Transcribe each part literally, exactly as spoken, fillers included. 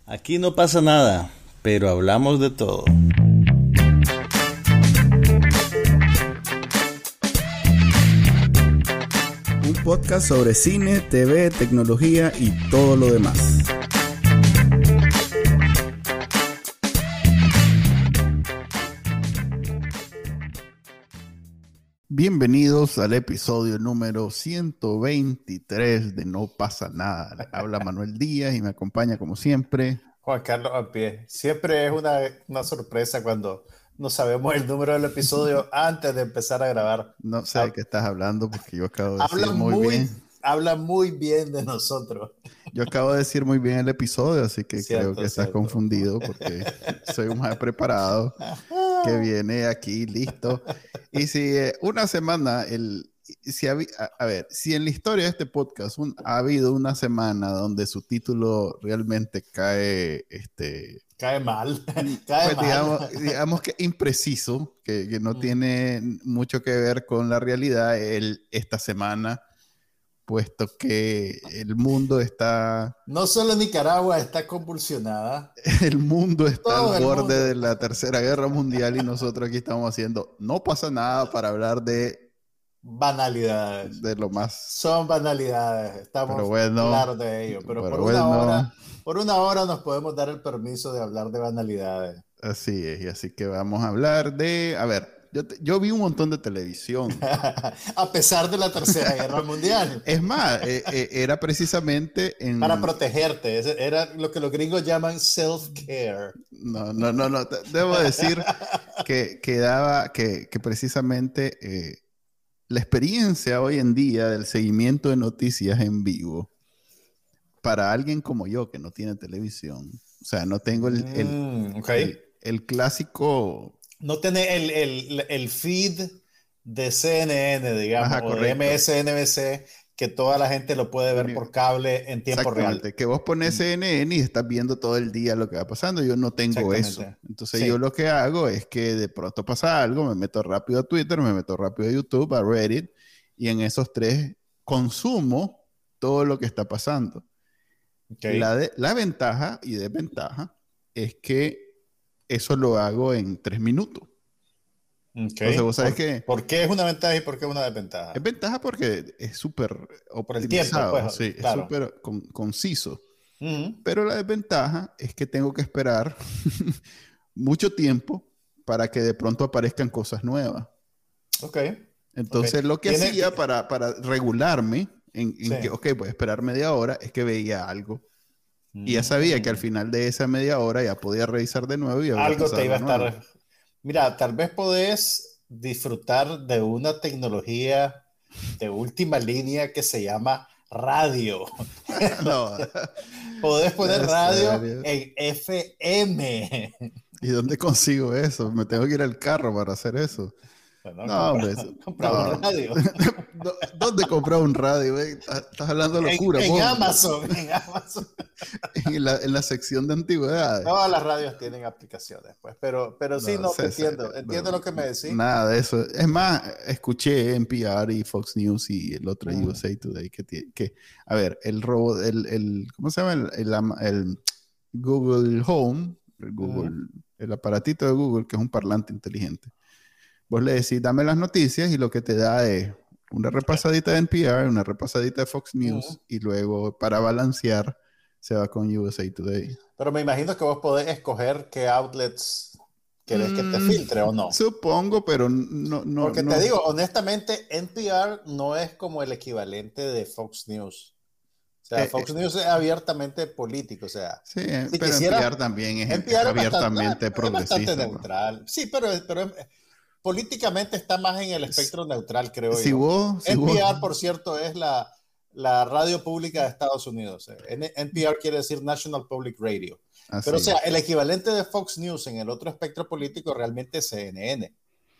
Aquí no pasa nada, pero hablamos de todo. Un podcast sobre cine, T V, tecnología y todo lo demás. Bienvenidos al episodio número ciento veintitrés de No Pasa Nada. Les habla Manuel Díaz y me acompaña como siempre Juan Carlos Ampie. Siempre es una, una sorpresa cuando no sabemos el número del episodio antes de empezar a grabar. No sé de qué estás hablando porque yo acabo de decir Habla muy, muy bien. Habla muy bien de nosotros. Yo acabo de decir muy bien el episodio, así que Cierto, creo que estás cierto. confundido porque soy un más preparado que viene aquí listo. Y si eh, una semana, el, si ha, a, a ver, si en la historia de este podcast un, ha habido una semana donde su título realmente cae, este, Cae mal. Cae pues mal. digamos, digamos que impreciso, que, que no Mm. tiene mucho que ver con la realidad, el, esta semana, puesto que el mundo está, No solo Nicaragua está convulsionada. el mundo está Todo al el borde mundo. de la Tercera Guerra Mundial y nosotros aquí estamos haciendo No Pasa Nada para hablar de, Banalidades. de lo más. Son banalidades. Estamos Pero bueno, claros de ello. Pero, pero por bueno. una hora, por una hora nos podemos dar el permiso de hablar de banalidades. Así es, y así que vamos a hablar de, a ver, yo, te- yo vi un montón de televisión. A pesar de la Tercera Guerra Mundial. Es más, eh, eh, era precisamente en... Para protegerte. Ese era lo que los gringos llaman self-care. No, no, no, no. te- Debo decir que, que daba, que, que precisamente eh, la experiencia hoy en día del seguimiento de noticias en vivo, para alguien como yo que no tiene televisión, o sea, no tengo el, el, Mm, ok. el, el clásico... No tiene el, el, el feed de C N N, digamos, Ajá, o de correcto. M S N B C, que toda la gente lo puede ver Uni- por cable en tiempo real. Exactamente, que vos pones Mm. C N N y estás viendo todo el día lo que va pasando. Yo no tengo eso. Exactamente. Entonces Sí. yo lo que hago es que de pronto pasa algo, me meto rápido a Twitter, me meto rápido a YouTube, a Reddit, y en esos tres consumo todo lo que está pasando. Ok. La, de- la ventaja y desventaja es que eso lo hago en tres minutos. Ok. Entonces vos sabés ¿Por, que por qué es una ventaja y por qué es una desventaja? es ventaja porque es súper Por el tiempo, optimizado, pues, sí, claro. es súper con- conciso. Ujú. Pero la desventaja es que tengo que esperar mucho tiempo para que de pronto aparezcan cosas nuevas. Ok. Entonces, Ok. lo que Tiene- hacía para, para regularme en, en Sí. que, ok, voy a esperar media hora, es que veía algo. Y ya sabía que al Mm. final de esa media hora ya podía revisar de nuevo y había Algo pasado te iba a algo nuevo. estar... Mira, tal vez podés disfrutar de una tecnología de última línea que se llama radio. No. Podés poner ¿En radio serio? en F M. ¿Y dónde consigo eso? Me tengo que ir al carro para hacer eso. Bueno, No, compra, hombre. eso- compra no. un radio. No, ¿dónde comprar un radio? güey? Estás hablando de En, locura. en vos. Amazon, en Amazon. En la, en la sección de antigüedades. Todas las radios tienen aplicaciones, pues. Pero, pero sí, no, sé, te entiendo. sé, Entiendo no, lo que me decís. Nada de eso. Es más, escuché N P R y Fox News y el otro Mm. U S A Today que, tie- que a ver, el robot, el, el, ¿cómo se llama? El, el, ama- el Google Home, el Google, el aparatito de Google, que es un parlante inteligente. Vos le decís, dame las noticias y lo que te da es una repasadita de N P R, una repasadita de Fox News Mm. y luego para balancear se va con U S A Today. Pero me imagino que vos podés escoger qué outlets querés que te Mm, filtre o no. Supongo, pero no, no, Porque no. te digo, honestamente, N P R no es como el equivalente de Fox News. O sea, Eh, Fox eh. News es abiertamente político. O sea, Sí, si pero quisiera- N P R también es, N P R es es bastante- abiertamente es bastante progresista. ¿no? neutral. Sí, pero, pero es- políticamente está más en el espectro neutral, creo Si yo. vos, si N P R, vos- por cierto, es la, la radio pública de Estados Unidos. N- NPR quiere decir National Public Radio. así Pero, o sea, es. el equivalente de Fox News en el otro espectro político realmente es C N N.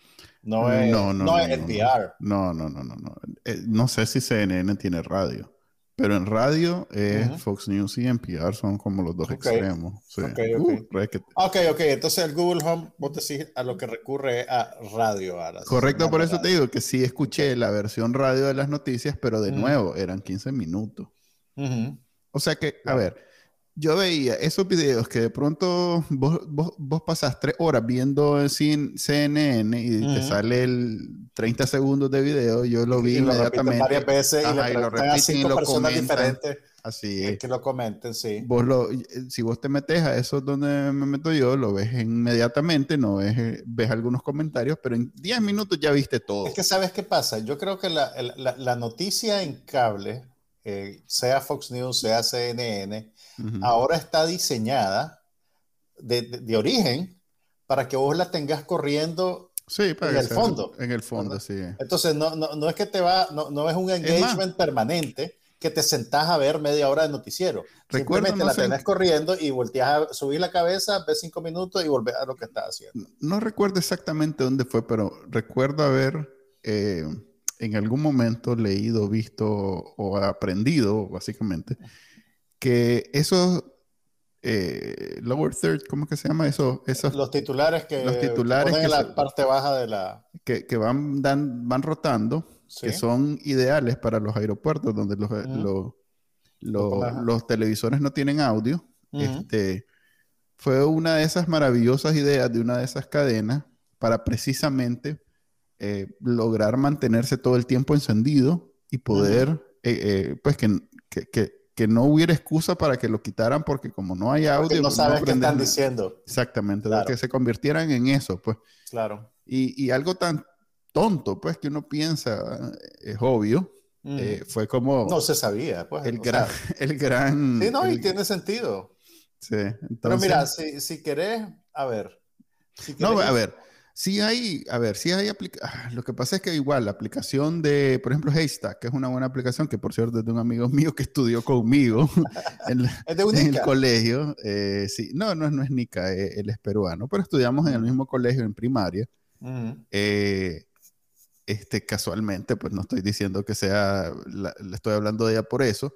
No es, no, no, no, es no, N P R. No, no, no, no, no. Eh, no sé si C N N tiene radio, pero en radio eh, Ujú. Fox News y N P R son como los dos Ok. extremos. Sí. Ok, ok. Uh, re que- Ok, ok. Entonces el Google Home, vos decís a lo que recurre es a radio. A la Correcto, señal por de eso te radio. digo que sí escuché la versión radio de las noticias, pero de Ujú. nuevo eran quince minutos. Ujú. O sea que, a Claro. ver, yo veía esos videos que de pronto vos, vos, vos pasás tres horas viendo en C N N y uh-huh. te sale el treinta segundos de video, yo lo vi y, y inmediatamente. Lo varias veces Ajá, y le y lo repiten a cinco lo personas comentan. diferentes. Así es. Que lo comenten, sí. Vos lo, si vos te metes a eso donde me meto yo, lo ves inmediatamente, no ves, ves algunos comentarios, pero en diez minutos ya viste todo. Es que ¿sabes qué pasa? Yo creo que la, la, la noticia en cable, eh, sea Fox News, sea C N N, uh-huh. ahora está diseñada de, de, de origen para que vos la tengas corriendo sí, para en el fondo. En el fondo, ¿verdad? Sí. Entonces, no, no, no es que te va, no, no es un engagement es permanente que te sentás a ver media hora de noticiero. Recuerdo, Simplemente no la sé, tenés corriendo y volteas a subir la cabeza, ves cinco minutos y volvés a lo que estás haciendo. No recuerdo exactamente dónde fue, pero recuerdo haber eh, en algún momento leído, visto o aprendido, básicamente, que esos eh, lower third, ¿cómo que se llama eso? Esos, los titulares que, los titulares que ponen que en la se, parte baja de la... Que, que van, dan, van rotando, ¿sí? Que son ideales para los aeropuertos donde los, uh-huh. los, los, los televisores no tienen audio. Uh-huh. Este, fue una de esas maravillosas ideas de una de esas cadenas para precisamente eh, lograr mantenerse todo el tiempo encendido y poder, uh-huh. eh, eh, pues que, que, que, que no hubiera excusa para que lo quitaran porque como no hay audio... Porque no sabes no qué están nada. diciendo. Exactamente, claro. que se convirtieran en eso, pues. Claro. Y, y algo tan tonto, pues, que uno piensa, es obvio, mm. eh, fue como... No se sabía, pues. El, gran, sea, el gran... Sí, no, el, y tiene sentido. Sí, entonces... Pero mira, si, si querés, a ver... Si querés, no, a ver, sí hay, a ver, sí hay aplicaciones... Lo que pasa es que igual, la aplicación de, por ejemplo, Haystack, que es una buena aplicación, que por cierto es de un amigo mío que estudió conmigo en, ¿Es de en el colegio. Eh, sí, no, no, no es Nica, eh, él es peruano, pero estudiamos mm. en el mismo colegio en primaria. Uh-huh. eh, este, casualmente, pues no estoy diciendo que sea, la, le estoy hablando de ella por eso,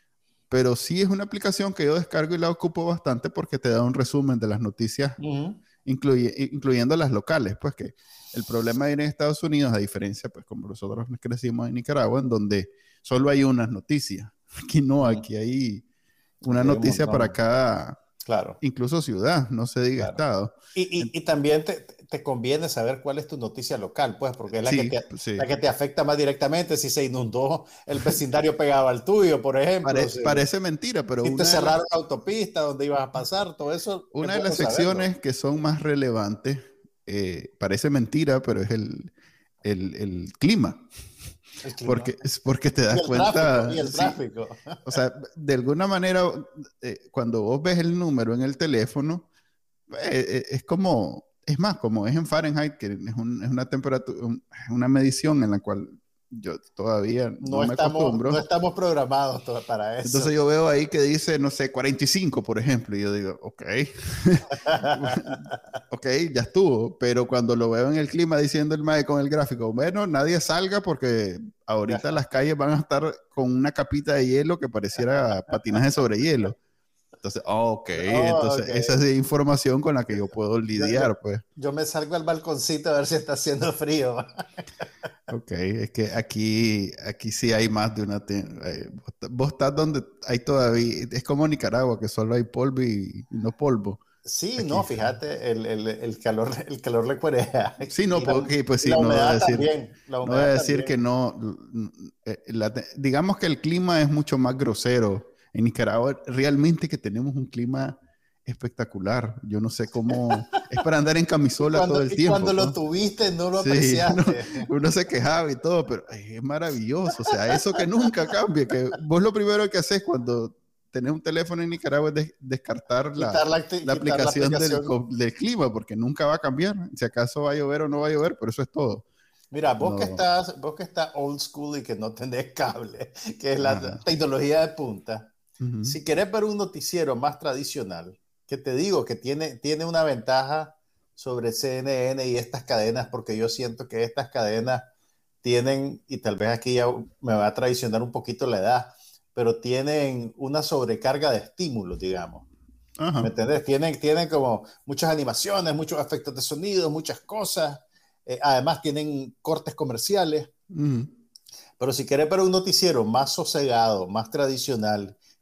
pero sí es una aplicación que yo descargo y la ocupo bastante porque te da un resumen de las noticias, uh-huh. incluye, incluyendo las locales, pues que el problema en Estados Unidos, a diferencia, pues como nosotros crecimos en Nicaragua, en donde solo hay unas noticias, aquí no, uh-huh. aquí hay una aquí noticia hay un para cada... Claro. Incluso ciudad, no se diga claro. estado. Y, y, y también te, te conviene saber cuál es tu noticia local, pues, porque es la, sí, que te, sí. la que te afecta más directamente si se inundó el vecindario pegado al tuyo, por ejemplo. Pare, si, parece mentira, pero... Si una te cerraron la, la autopista donde ibas a pasar, todo eso... Una de las secciones saberlo. que son más relevantes, eh, parece mentira, pero es el, el, el clima. Porque, es porque te das y el cuenta. Tráfico, y el sí, tráfico. O sea, de alguna manera, eh, cuando vos ves el número en el teléfono, eh, es como, es más, como es en Fahrenheit, que es, un, es una temperatura, un, una medición en la cual yo todavía no, no me estamos, acostumbro. No estamos programados para eso. Entonces yo veo ahí que dice, no sé, cuarenta y cinco, por ejemplo, y yo digo, ok, ok, ya estuvo, pero cuando lo veo en el clima diciendo el M A E con el gráfico, bueno, nadie salga porque ahorita las calles van a estar con una capita de hielo que pareciera patinaje sobre hielo. Entonces, oh, ok, oh, entonces okay. esa es información con la que yo puedo lidiar, yo, pues. Yo me salgo al balconcito a ver si está haciendo frío. Ok, es que aquí, aquí sí hay más de una... Eh, vos estás donde hay todavía... Es como Nicaragua, que solo hay polvo y, y no polvo. Sí, aquí, no, fíjate, el, el, el calor el calor le cuerea. Sí, no, porque pues sí, la no humedad voy a decir, también. La humedad no voy a decir también. que no... La, digamos que el clima es mucho más grosero. En Nicaragua realmente que tenemos un clima espectacular. Yo no sé cómo... Es para andar en camisola cuando, todo el y tiempo. cuando ¿no? lo tuviste no lo sí, apreciaste. Uno, uno se quejaba y todo, pero ay, es maravilloso. O sea, eso que nunca cambia. Que vos lo primero que haces cuando tenés un teléfono en Nicaragua es de, descartar la, la, la, quitar aplicación, la aplicación. Del, del clima, porque nunca va a cambiar. Si acaso va a llover o no va a llover, pero eso es todo. Mira, vos, no. que estás, vos que estás old school y que no tenés cable, que es la ah. tecnología de punta, uh-huh. si querés ver un noticiero más tradicional, que te digo que tiene, tiene una ventaja sobre C N N y estas cadenas, porque yo siento que estas cadenas tienen, y tal vez aquí ya me va a traicionar un poquito la edad, pero tienen una sobrecarga de estímulos, digamos. Uh-huh. ¿Me entendés? Tienen, tienen como muchas animaciones, muchos efectos de sonido, muchas cosas. Eh, además tienen cortes comerciales. Uh-huh. Pero si querés ver un noticiero más sosegado, más tradicional,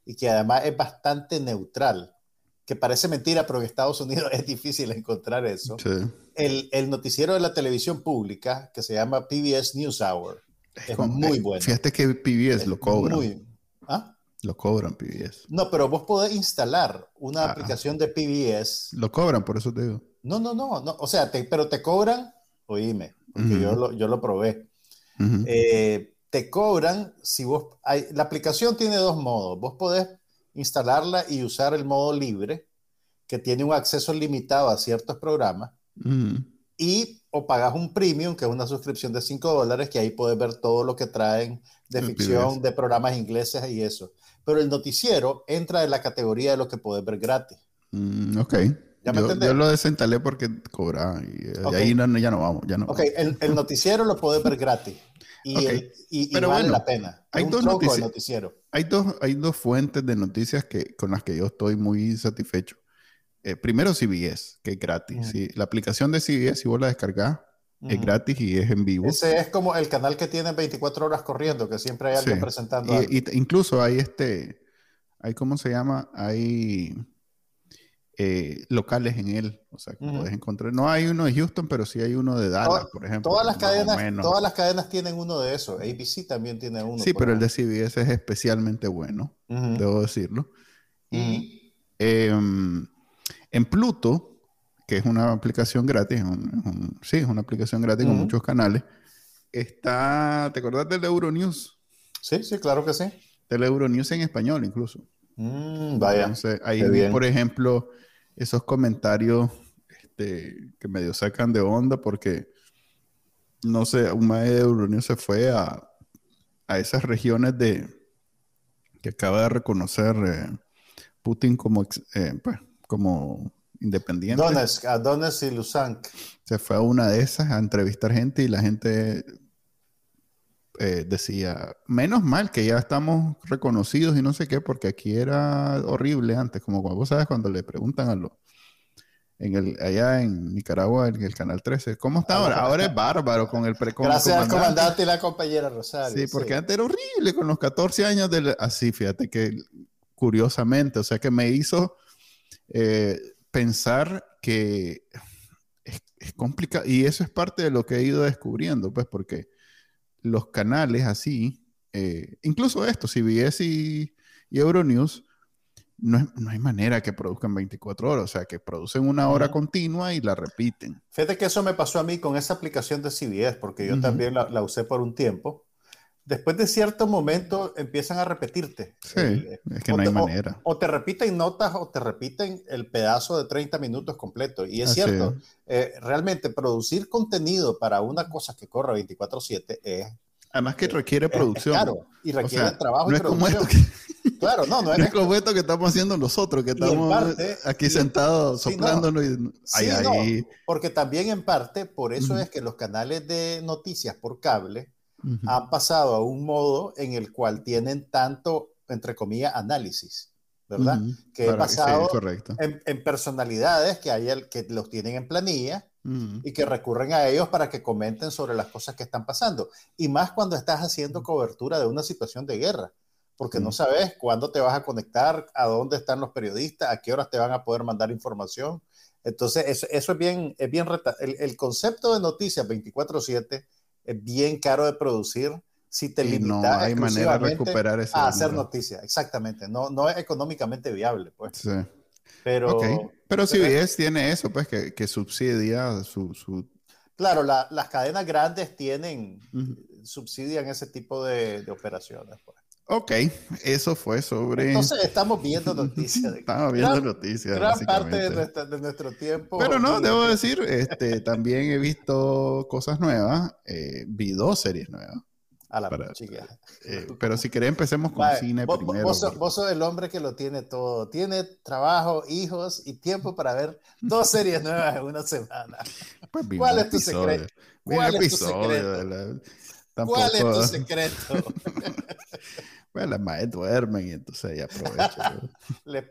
y que además es bastante neutral, que parece mentira, pero en Estados Unidos es difícil encontrar eso. Sí. El, el noticiero de la televisión pública, que se llama P B S NewsHour, es, es como, muy bueno. Fíjate que P B S es lo cobran. Muy, ¿ah? Lo cobran P B S. No, pero vos podés instalar una ah, aplicación de P B S. Lo cobran, por eso te digo. No, no, no, no. O sea, te, pero te cobran, oíme, porque uh-huh. yo, lo, yo lo probé. Uh-huh. Eh, te cobran si vos... Hay, la aplicación tiene dos modos. Vos podés instalarla y usar el modo libre, que tiene un acceso limitado a ciertos programas, uh-huh. y o pagas un premium, que es una suscripción de cinco dólares, que ahí puedes ver todo lo que traen de el ficción, P B S. De programas ingleses y eso. Pero el noticiero entra en la categoría de lo que puedes ver gratis. Mm, ok. ¿Ya me yo, yo lo desinstalé porque cobraba y, okay. y ahí no, ya no vamos. Ya no ok, vamos. El, el noticiero lo puedes ver gratis. Y, okay. el, y, Pero y vale bueno, la pena. Hay un dos, notici- noticiero. hay, dos, hay dos fuentes de noticias que, con las que yo estoy muy satisfecho. Eh, primero C B S, que es gratis. Mm. ¿Sí? La aplicación de C B S, si vos la descargás, mm. es gratis y es en vivo. Ese es como el canal que tiene veinticuatro horas corriendo, que siempre hay alguien sí. presentando. Y, algo. Y, incluso hay este, hay ¿cómo se llama? Hay eh, locales en él. O sea, que mm. puedes encontrar. No hay uno de Houston, pero sí hay uno de Dallas, Todo, por ejemplo. Todas las, cadenas, todas las cadenas tienen uno de esos. A B C también tiene uno. Sí, pero ahí. El de C B S es especialmente bueno, mm-hmm. debo decirlo. Mm-hmm. Y eh, en Pluto, que es una aplicación gratis, un, un, sí, es una aplicación gratis mm-hmm. con muchos canales, está, ¿te acordás del Euronews? Sí, sí, claro que sí. Del Euronews en español incluso. Mm, vaya. Entonces, ahí vi, por ejemplo, esos comentarios este, que medio sacan de onda porque, no sé, un maestro de Euronews se fue a, a esas regiones de que acaba de reconocer eh, Putin como, eh, pues, como independiente. Donetsk, a Donetsk y Luhansk. Se fue a una de esas a entrevistar gente y la gente eh, decía, menos mal que ya estamos reconocidos y no sé qué, porque aquí era horrible antes, como cuando vos sabes cuando le preguntan a los en el, allá en Nicaragua, en el Canal trece, ¿cómo está ahora? Ahora es bárbaro con el pre con Gracias el al comandante y la compañera Rosario. Sí, porque sí. Antes era horrible con los catorce años del... Así, fíjate que curiosamente, o sea que me hizo eh, pensar que es, es complicado, y eso es parte de lo que he ido descubriendo, pues porque los canales así, eh, incluso esto, C B S y, y Euronews, no, es, no hay manera que produzcan veinticuatro horas, o sea, que producen una hora uh-huh. continua y la repiten. Fíjate que eso me pasó a mí con esa aplicación de C B S, porque yo uh-huh. también la, la usé por un tiempo. Después de cierto momento empiezan a repetirte. Sí, el, es que no hay te, manera. O, o te repiten notas o te repiten el pedazo de treinta minutos completo. Y es Así cierto, es. Eh, realmente producir contenido para una cosa que corre veinticuatro siete es... Además que requiere es, producción. Es caro y requiere o sea, trabajo no y es producción. Como esto que, claro, no, no es, no es como esto que estamos haciendo nosotros, que estamos parte, aquí y, sentados sí, soplándonos. No. Y, ay, sí, ay. No, porque también en parte, por eso Uh-huh. es que los canales de noticias por cable uh-huh. han pasado a un modo en el cual tienen tanto, entre comillas, análisis, ¿verdad? Uh-huh. Que he pasado sí, en, en personalidades que, hay el, que los tienen en planilla uh-huh. y que recurren a ellos para que comenten sobre las cosas que están pasando. Y más cuando estás haciendo cobertura de una situación de guerra, porque uh-huh. no sabes cuándo te vas a conectar, a dónde están los periodistas, a qué horas te van a poder mandar información. Entonces, eso, eso es bien, es bien reta- el, el concepto de noticias veinticuatro siete es bien caro de producir si te limitas no hay manera de recuperar ese a hacer noticias. Exactamente. No, no es económicamente viable, pues. Sí. Pero, okay. Pero C B S tiene eso, pues, que, que subsidia su... su... Claro, la, las cadenas grandes tienen, uh-huh. subsidian ese tipo de, de operaciones, pues. Ok, eso fue sobre... Entonces estamos viendo noticias. Estamos viendo gran, noticias, gran parte de, nuestra, de nuestro tiempo. Pero no, debo decir, este, también he visto cosas nuevas. Eh, vi dos series nuevas. A la para, chica. Eh, pero si querés empecemos con vale, cine vos, primero. Vos, porque... vos sos el hombre que lo tiene todo. Tiene trabajo, hijos y tiempo para ver dos series nuevas en una semana. Pues ¿Cuál es tu secreto? ¿Cuál es tu secreto? Tampoco... ¿Cuál es tu secreto? Bueno, las madres duermen y entonces ya aprovecho. Le...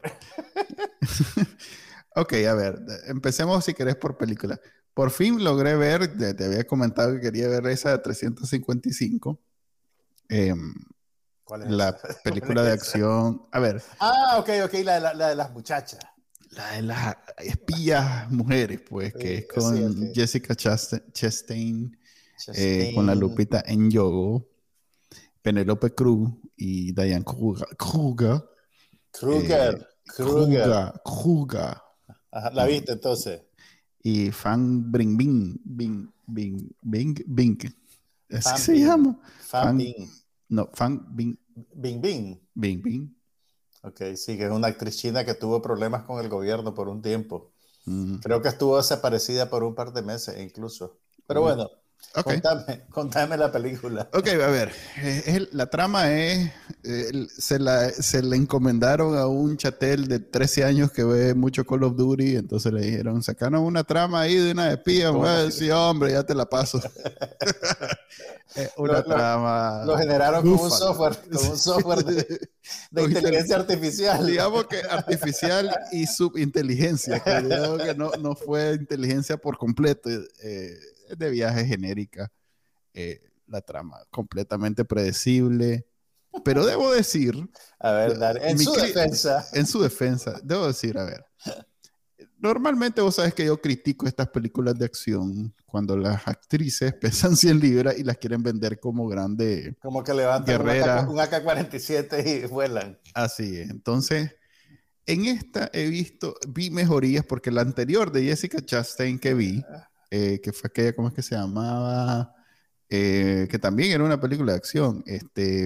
Ok, a ver, empecemos si querés por película. Por fin logré ver, te, te había comentado que quería ver esa de trescientos cincuenta y cinco. Eh, ¿Cuál es La esa? película de acción. A ver. Ah, ok, ok, la, la, la de las muchachas. La de las espías mujeres, pues, que es con Sí, okay. Jessica Chastain, eh, con la Lupita Nyong'o, Penélope Cruz y Diane Kruger. Kruger. Kruger. Eh, Kruger. Kruger. Ajá, ¿la viste entonces? Y Fan Bingbing. Bing, Bing, Bing, Bing. Así Fan se Bing. llama. Fan, Fan Bing. No, Fan Bing. Bing Bing. Bing Bing. Ok, sí, que es una actriz china que tuvo problemas con el gobierno por un tiempo. Mm. Creo que estuvo desaparecida por un par de meses incluso. Pero mm. bueno, okay. contame, contame la película. Ok, a ver, eh, la trama es, eh, se, la, se le encomendaron a un chatel de trece años que ve mucho Call of Duty, entonces le dijeron, sacanos una trama ahí de una espía. Bueno, sí, hombre, ya te la paso. Eh, una lo, trama. Lo, lo generaron con un software, con un software de, de inteligencia artificial. Digamos que artificial y subinteligencia, que digamos que no, no fue inteligencia por completo, eh, de viaje genérica, eh, la trama completamente predecible. Pero debo decir, a ver, dale, en su defensa, en su defensa, debo decir, a ver. Normalmente vos sabes que yo critico estas películas de acción cuando las actrices pesan cien libras y las quieren vender como grande como que levantan guerrera. un A K cuarenta y siete y vuelan. Así es. Entonces, en esta he visto, vi mejorías porque la anterior de Jessica Chastain que vi, eh, que fue aquella, ¿cómo es que se llamaba? Eh, que también era una película de acción. Este...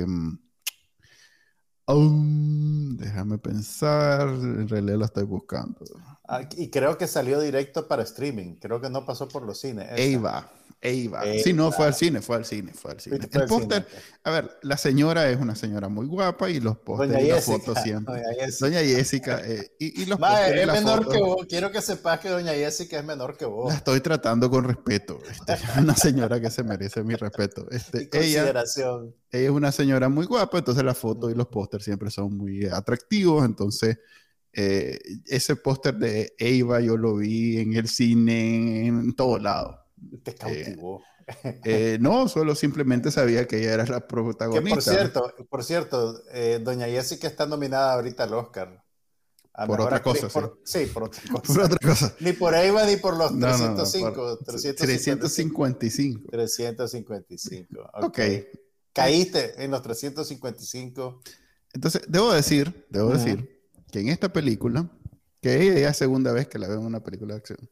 Um, déjame pensar, en realidad la estoy buscando. Ah, y creo que salió directo para streaming, creo que no pasó por los cines. Eva, Eva. Sí, no, fue al cine, fue al cine, fue al cine. El póster, a ver, la señora es una señora muy guapa y los pósteres y las fotos siempre. Doña Jessica, Doña Jessica eh, y, y los pósteres es menor fotos, que vos, quiero que sepas que Doña Jessica es menor que vos. La estoy tratando con respeto, este, es una señora que se merece mi respeto. Este, y consideración. Ella, ella es una señora muy guapa, entonces las fotos y los pósteres siempre son muy atractivos, entonces... Eh, ese póster de Eva yo lo vi en el cine, en todos lados. Te cautivó. Eh, eh, no, solo simplemente sabía que ella era la protagonista. Que por cierto, por cierto eh, Doña Jessica está nominada ahorita al Oscar. Por otra actriz, cosa, por, sí. sí, por otra cosa. Por otra cosa. Ni por Eva ni por los no, trescientos cinco. No, no, trescientos cincuenta y cinco. trescientos cincuenta y cinco. Ok. okay. Caíste en los trescientos cincuenta y cinco. Entonces, debo decir, debo uh-huh. decir que en esta película, que ella ya es segunda vez que la veo en una película de acción,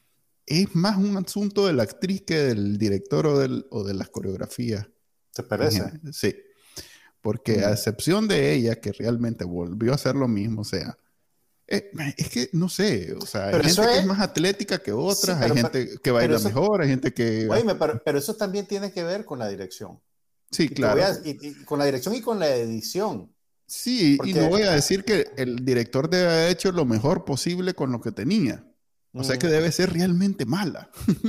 es más un asunto de la actriz que del director o, del, o de las coreografías. ¿Te parece? Sí. Porque mm. a excepción de ella, que realmente volvió a hacer lo mismo, o sea, eh, es que no sé, o sea, pero hay gente es... que es más atlética que otras, sí, pero, hay gente que baila eso... mejor, hay gente que... Oye, pero, pero eso también tiene que ver con la dirección. Sí, y claro. A, y, y con la dirección y con la edición. Sí, porque... y no voy a decir que el director debe haber hecho lo mejor posible con lo que tenía. O mm. sea que debe ser realmente mala.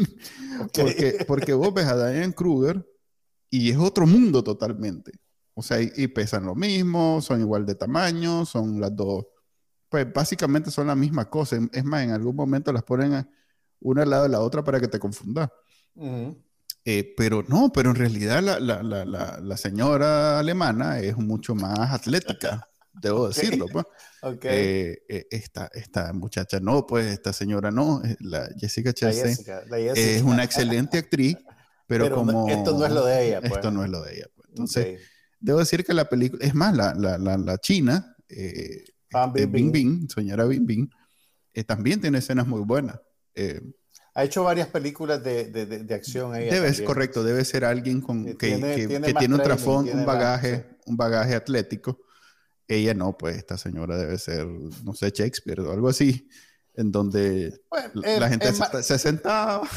Okay. porque, porque vos ves a Diane Kruger y es otro mundo totalmente. O sea, y, y pesan lo mismo, son igual de tamaño, son las dos. Pues básicamente son la misma cosa. Es más, en algún momento las ponen una al lado de la otra para que te confundas. Mm. Eh, pero no, pero en realidad la, la, la, la, la señora alemana es mucho más atlética, debo okay. decirlo. Pues. Okay. Eh, eh, esta, esta muchacha no, pues esta señora no, la Jessica Chastain la Jessica, la Jessica. Es una excelente actriz, pero, pero como... esto no es lo de ella. Pues. Esto no es lo de ella. Pues. Entonces, okay. debo decir que la película, es más, la, la, la, la china, eh, este, Bing Bing, señora Bing Bing, eh, también tiene escenas muy buenas. Eh, Ha hecho varias películas de, de, de, de acción. Ella debe, también. correcto, debe ser alguien con, que tiene, que, tiene, que tiene un trasfondo, un bagaje, más, sí. un bagaje atlético. Ella no, pues esta señora debe ser, no sé, Shakespeare o algo así, en donde bueno, la, la gente se, se sentaba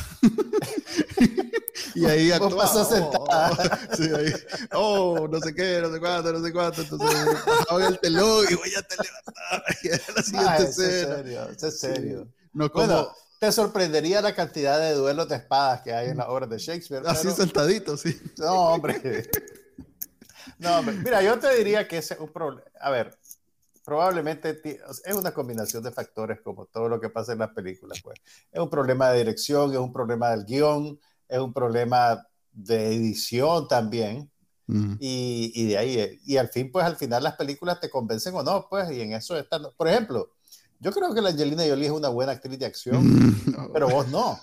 y ahí actuaba. Pasó sentada. Oh, sí, ahí, oh, no sé qué, no sé cuánto, no sé cuánto. Entonces pasaban el telón y voy a te levantar. Y era la siguiente ah, escena. Es serio, es serio. Sí. No como... Bueno, te sorprendería la cantidad de duelos de espadas que hay en la obra de Shakespeare. Así pero... sentadito, sí. No, hombre. No, hombre. Mira, yo te diría que es un problema. A ver, probablemente es una combinación de factores como todo lo que pasa en las películas. Pues. Es un problema de dirección, es un problema del guión, es un problema de edición también. Mm. Y, y de ahí, y al fin, pues al final las películas te convencen o no, pues, y en eso están. Por ejemplo, yo creo que la Angelina Jolie es una buena actriz de acción, no. Pero vos no.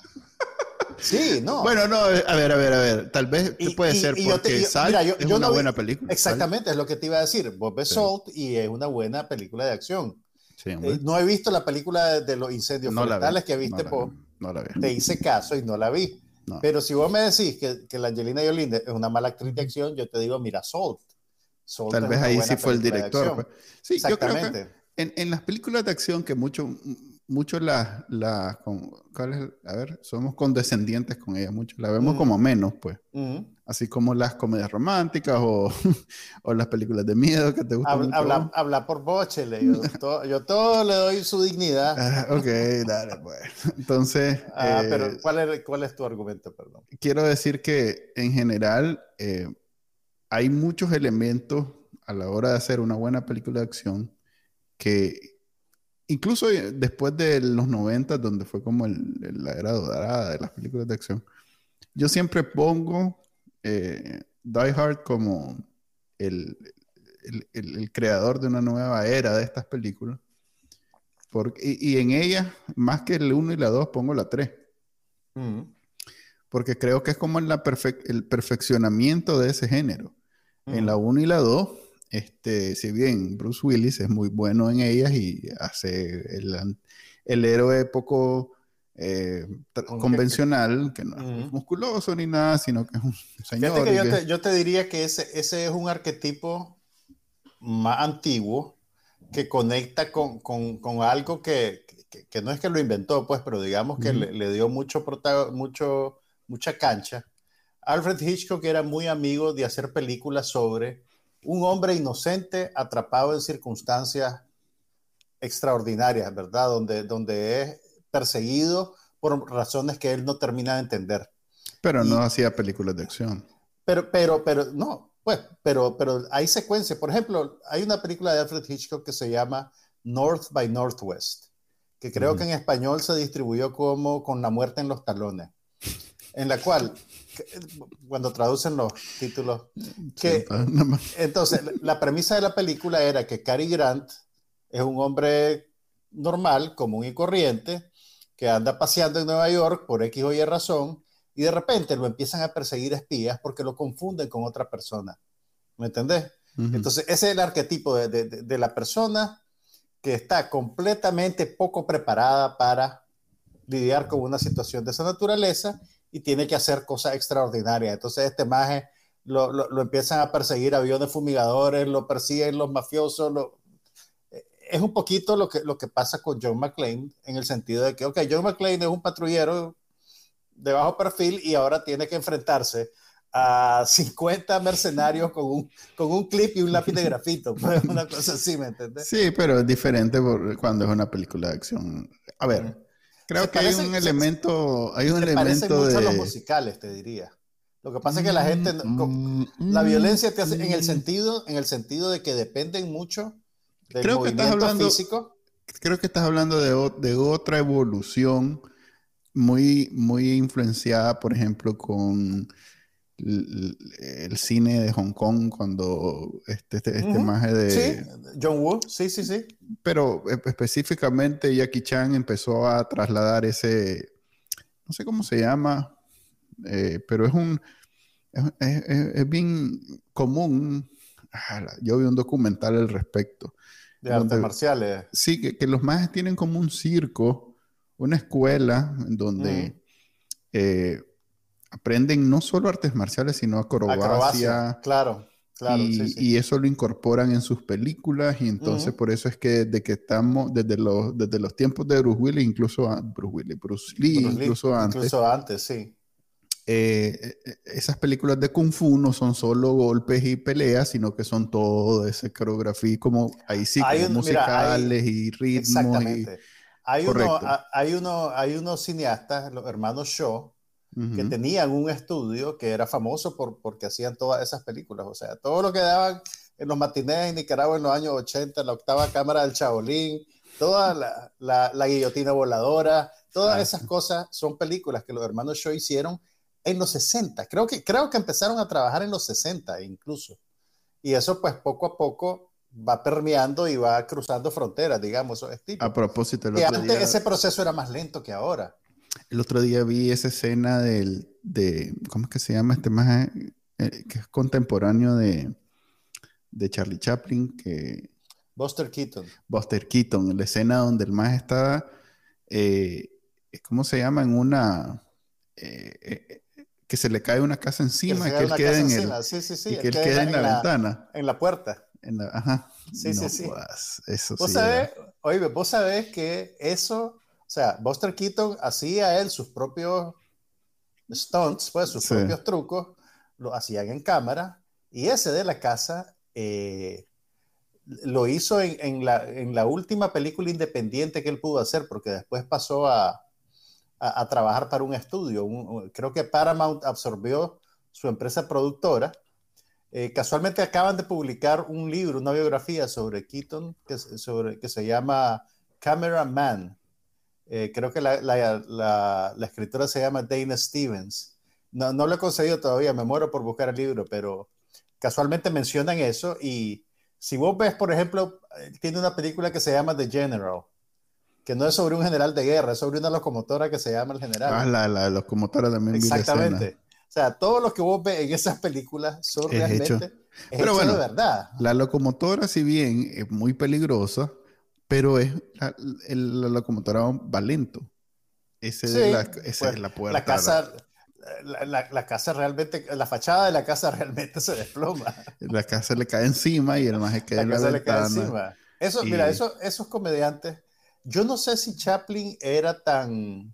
Sí, no. Bueno, no, a ver, a ver, a ver. Tal vez y, puede y, ser y porque te, Salt mira, yo, es yo una no buena vi, película. Exactamente, Salt. Es lo que te iba a decir. Vos ves sí. Salt y es una buena película de acción. Sí, eh, no he visto la película de, de los incendios no forestales que viste, no vos. No la vi. Te hice caso y no la vi. No. Pero si vos me decís que, que la Angelina Jolie es una mala actriz de acción, yo te digo, mira, Salt. Salt Tal vez ahí sí fue el director. Pues. Sí, exactamente. Yo creo que en, en las películas de acción que muchos mucho las, la, a ver, somos condescendientes con ellas, mucho la vemos mm. como menos, pues. Mm. Así como las comedias románticas o, o las películas de miedo que te gustan habla, mucho. Habla, habla por vos, Chele. Yo, todo, yo todo le doy su dignidad. Ah, ok, dale, pues. Entonces... Ah, eh, pero ¿cuál es, ¿cuál es tu argumento, perdón? Quiero decir que, en general, eh, hay muchos elementos a la hora de hacer una buena película de acción que... Incluso después de los noventa, donde fue como el, la era dorada de las películas de acción, yo siempre pongo eh, Die Hard como el, el, el, el creador de una nueva era de estas películas. Porque, y, y en ella, más que el uno y la dos, pongo la tres. Mm. Porque creo que es como la perfe- el perfeccionamiento de ese género. Mm. En la uno y la dos... Este, si bien Bruce Willis es muy bueno en ellas y hace el, el héroe poco eh, convencional, que no es uh-huh. musculoso ni nada, sino que es un señor. Que yo, que... Te, yo te diría que ese, ese es un arquetipo más antiguo que conecta con, con, con algo que, que, que no es que lo inventó, pues, pero digamos que uh-huh. le, le dio mucho, mucho, mucha cancha. Alfred Hitchcock era muy amigo de hacer películas sobre un hombre inocente atrapado en circunstancias extraordinarias, ¿verdad? Donde, donde es perseguido por razones que él no termina de entender. Pero y, no hacía películas de acción. Pero, pero, pero, no, pues, pero, pero hay secuencias. Por ejemplo, hay una película de Alfred Hitchcock que se llama North by Northwest, que creo uh-huh. que en español se distribuyó como Con la muerte en los talones, en la cual... cuando traducen los títulos que, entonces la premisa de la película era que Cary Grant es un hombre normal, común y corriente que anda paseando en Nueva York por X o Y razón y de repente lo empiezan a perseguir espías porque lo confunden con otra persona, ¿me entendés? Uh-huh. Entonces ese es el arquetipo de, de, de la persona que está completamente poco preparada para lidiar con una situación de esa naturaleza y tiene que hacer cosas extraordinarias. Entonces este maje lo, lo, lo empiezan a perseguir aviones fumigadores, lo persiguen los mafiosos. Lo... Es un poquito lo que, lo que pasa con John McClane, en el sentido de que, ok, John McClane es un patrullero de bajo perfil y ahora tiene que enfrentarse a cincuenta mercenarios con un, con un clip y un lápiz de grafito. Pues una cosa así, ¿me entiendes? Sí, pero es diferente por cuando es una película de acción. A ver... Mm. Creo se que parece, hay un elemento, se, hay un se elemento parecen de... mucho a los musicales, te diría. Lo que pasa es que la gente, mm, la violencia te hace, en el sentido, en el sentido de que dependen mucho del creo movimiento que estás hablando, físico. Creo que estás hablando de, de otra evolución muy, muy influenciada, por ejemplo, con el, el cine de Hong Kong cuando este, este, este uh-huh. maje de... Sí, John Woo, sí, sí, sí. Pero específicamente Jackie Chan empezó a trasladar ese, no sé cómo se llama, eh, pero es un, es, es, es bien común. Yo vi un documental al respecto. De donde, artes marciales. Sí, que, que los majes tienen como un circo, una escuela en donde... Uh-huh. eh, aprenden no solo artes marciales, sino acrobacia. acrobacia claro, claro. Y, sí, sí. y eso lo incorporan en sus películas. Y entonces uh-huh. por eso es que desde que estamos, desde los, desde los tiempos de Bruce Willis, incluso a, Bruce Willis, Bruce Lee, Bruce incluso Lee, antes. Incluso antes, sí. Eh, esas películas de Kung Fu no son solo golpes y peleas, sino que son todo esa coreografía, como ahí sí, hay como un, musicales mira, hay, y ritmos. Exactamente. Y, hay, uno, hay, uno, hay unos cineastas, los hermanos Shaw, que uh-huh. tenían un estudio que era famoso por, porque hacían todas esas películas. O sea, todo lo que daban en los matinés en Nicaragua en los años ochenta, la octava cámara del Shaolin, toda la, la, la guillotina voladora, todas uh-huh. esas cosas son películas que los hermanos Shaw hicieron en los sesenta. Creo que, creo que empezaron a trabajar en los sesenta incluso. Y eso pues poco a poco va permeando y va cruzando fronteras, digamos. Esos tipos. A propósito, el que otro antes día, ese proceso era más lento que ahora. el otro día vi esa escena del, de, ¿cómo es que se llama este más? Eh, que es contemporáneo de, de Charlie Chaplin, que... Buster Keaton. Buster Keaton, la escena donde el más está, eh, ¿cómo se llama? En una... Eh, eh, que se le cae una casa encima y que él queda en el, sí, sí, sí. y que él queda en la, la ventana. En la puerta. En la, ajá. Sí, no, sí, sí. Pues, eso ¿Vos sí sabés, era. oye, vos sabés que eso, o sea, Buster Keaton hacía él sus propios stunts, pues sus sí. propios trucos, lo hacían en cámara, y ese de la casa eh, lo hizo en, en, la, en la última película independiente que él pudo hacer, porque después pasó a A, a trabajar para un estudio. Un, un, creo que Paramount absorbió su empresa productora. Eh, casualmente acaban de publicar un libro, una biografía sobre Keaton, que, sobre, que se llama Cameraman. Eh, creo que la, la, la, la escritora se llama Dana Stevens. No, no lo he conseguido todavía, me muero por buscar el libro, pero casualmente mencionan eso. Y si vos ves, por ejemplo, tiene una película que se llama The General, que no es sobre un general de guerra, es sobre una locomotora que se llama El General. Ah, la, la locomotora también. Exactamente. O sea, todo lo que vos ves en esas películas son es realmente hecho. Es pero hecho bueno, de verdad. La locomotora, si bien es muy peligrosa, pero es la, el, la locomotora va lento. Ese sí, de la, esa pues, es la puerta. La casa, la, la, la casa realmente, la fachada de la casa realmente se desploma. La casa le cae encima y el maje queda en la ventana. La casa le cae encima. Eso, y... mira, eso, esos comediantes, yo no sé si Chaplin era tan,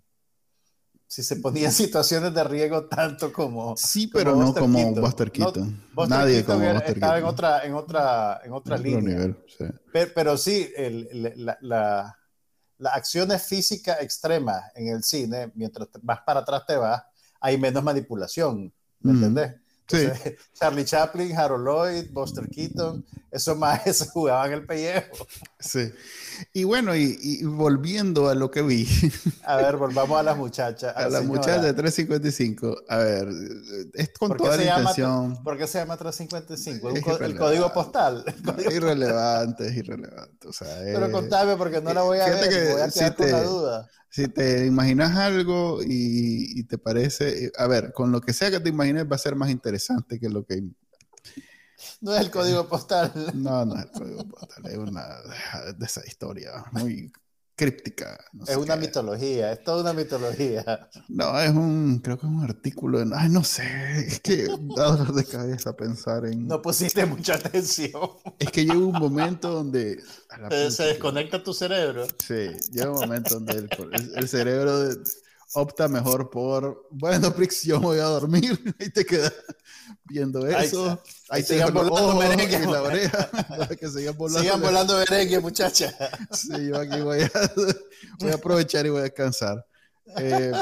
si se ponía en situaciones de riesgo tanto como sí, pero como no Buster como Keaton. Buster Keaton. No, Buster Nadie Keaton como era, Buster estaba Keaton. en otra, en otra, en otra en línea. Otro nivel, sí. pero, pero sí, el, el, la, la, las acciones físicas extremas en el cine, mientras más para atrás te vas, hay menos manipulación, ¿me mm. entendés? Entonces, sí. Charlie Chaplin, Harold Lloyd, Buster Keaton, esos más se jugaban el pellejo. Sí. Y bueno, y, y volviendo a lo que vi. A ver, volvamos a las muchachas. A, a la, la muchacha de trescientos cincuenta y cinco. A ver, es con toda la intención. Llama, ¿Por qué se llama trescientos cincuenta y cinco? Es un, el código postal. El código es irrelevante, es irrelevante. O sea, Pero es, contame porque no la voy a ver, que voy a quedar si con te, la duda. Si te imaginas algo y, y te parece, a ver, con lo que sea que te imagines va a ser más interesante que lo que... No es el código postal. No, no es el código postal, es una de esa historia muy críptica. No es sé una qué. mitología, es toda una mitología. No, es un, creo que es un artículo, en, ay, no sé, es que da dolor de cabeza pensar en... No pusiste mucha atención. Es que llega un momento donde... Se, se desconecta tu cerebro. Sí, llega un momento donde el, el, el cerebro de, opta mejor por, bueno, Prix, yo voy a dormir, y te quedas viendo eso. Ahí, ahí te sigan volando merengue y la oreja, para que sigan volando. Sigan volando merengue, muchacha. Sí, yo aquí voy a, voy a aprovechar y voy a descansar. Eh,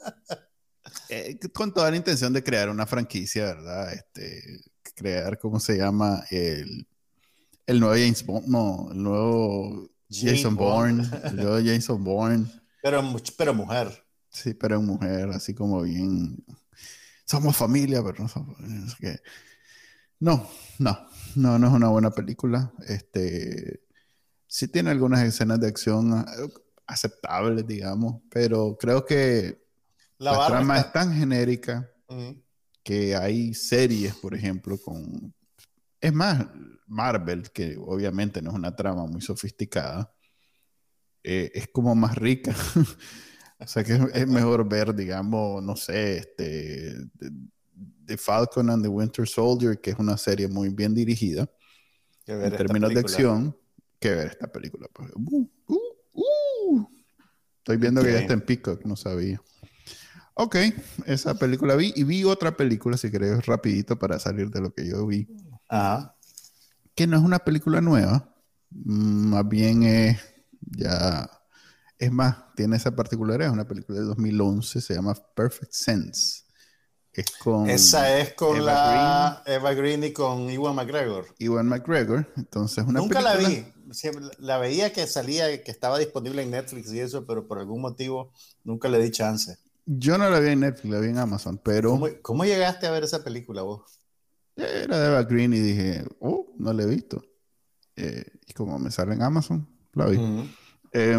eh, con toda la intención de crear una franquicia, ¿verdad? Este, crear, ¿cómo se llama? El, el nuevo James Bond, no, el nuevo Jason Bourne, el nuevo Jason Bourne. Pero, pero mujer. Sí, pero mujer, así como bien... Somos familia, pero no somos... Es que... No, no, no, no es una buena película. Este, sí tiene algunas escenas de acción aceptables, digamos, pero creo que la, la trama está... es tan genérica uh-huh. que hay series, por ejemplo, con... Es más, Marvel, que obviamente no es una trama muy sofisticada, eh, es como más rica. O sea que es, es mejor ver, digamos, no sé, este... De, The Falcon and the Winter Soldier, que es una serie muy bien dirigida en términos de acción, que ver esta película. Pues. Uh, uh, uh. Estoy viendo okay. que ya está en Peacock, no sabía. Ok, esa película vi, y vi otra película, si querés, rapidito para salir de lo que yo vi. Ajá. Que no es una película nueva, más bien es ya... Es más, tiene esa particularidad, es una película de dos mil once, se llama Perfect Sense. Es con Esa es con Eva la Green, Eva Green y con Ewan McGregor. Ewan McGregor. Entonces, una Nunca película... la vi. Siempre, la veía que salía, que estaba disponible en Netflix y eso, pero por algún motivo nunca le di chance. Yo no la vi en Netflix, la vi en Amazon, pero... ¿Cómo, cómo llegaste a ver esa película vos? Era de Eva Green y dije, oh, no la he visto. Eh, y como me sale en Amazon, la vi. Uh-huh. Eh,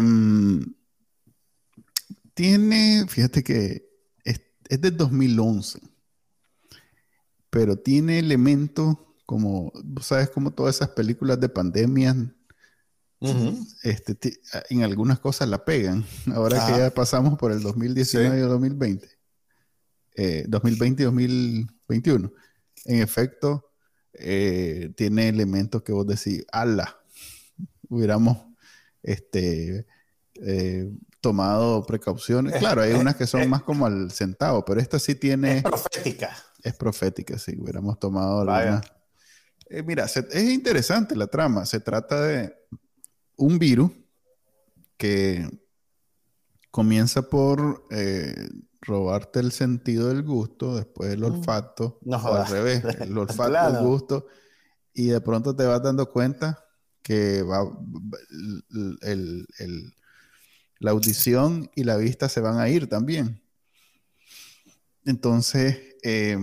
tiene, fíjate que es, es del dos mil once, pero tiene elementos como, ¿sabes? Como todas esas películas de pandemia, uh-huh. este, t- en algunas cosas la pegan. Ahora Ajá. que ya pasamos por el dos mil diecinueve Sí. y dos mil veinte, eh, dos mil veinte y dos mil veintiuno, en efecto, eh, tiene elementos que vos decís, ala, hubiéramos este, eh, tomado precauciones. Claro, hay unas que son más como al centavo, pero esta sí tiene... Es profética. Es profética, sí, hubiéramos tomado Vaya. algunas... Eh, mira, se, es interesante la trama. Se trata de un virus que comienza por eh, robarte el sentido del gusto, después el olfato, No o jodas. al revés, el olfato, el Plano. gusto, y de pronto te vas dando cuenta que va, el, el, el, la audición y la vista se van a ir también. Entonces, eh,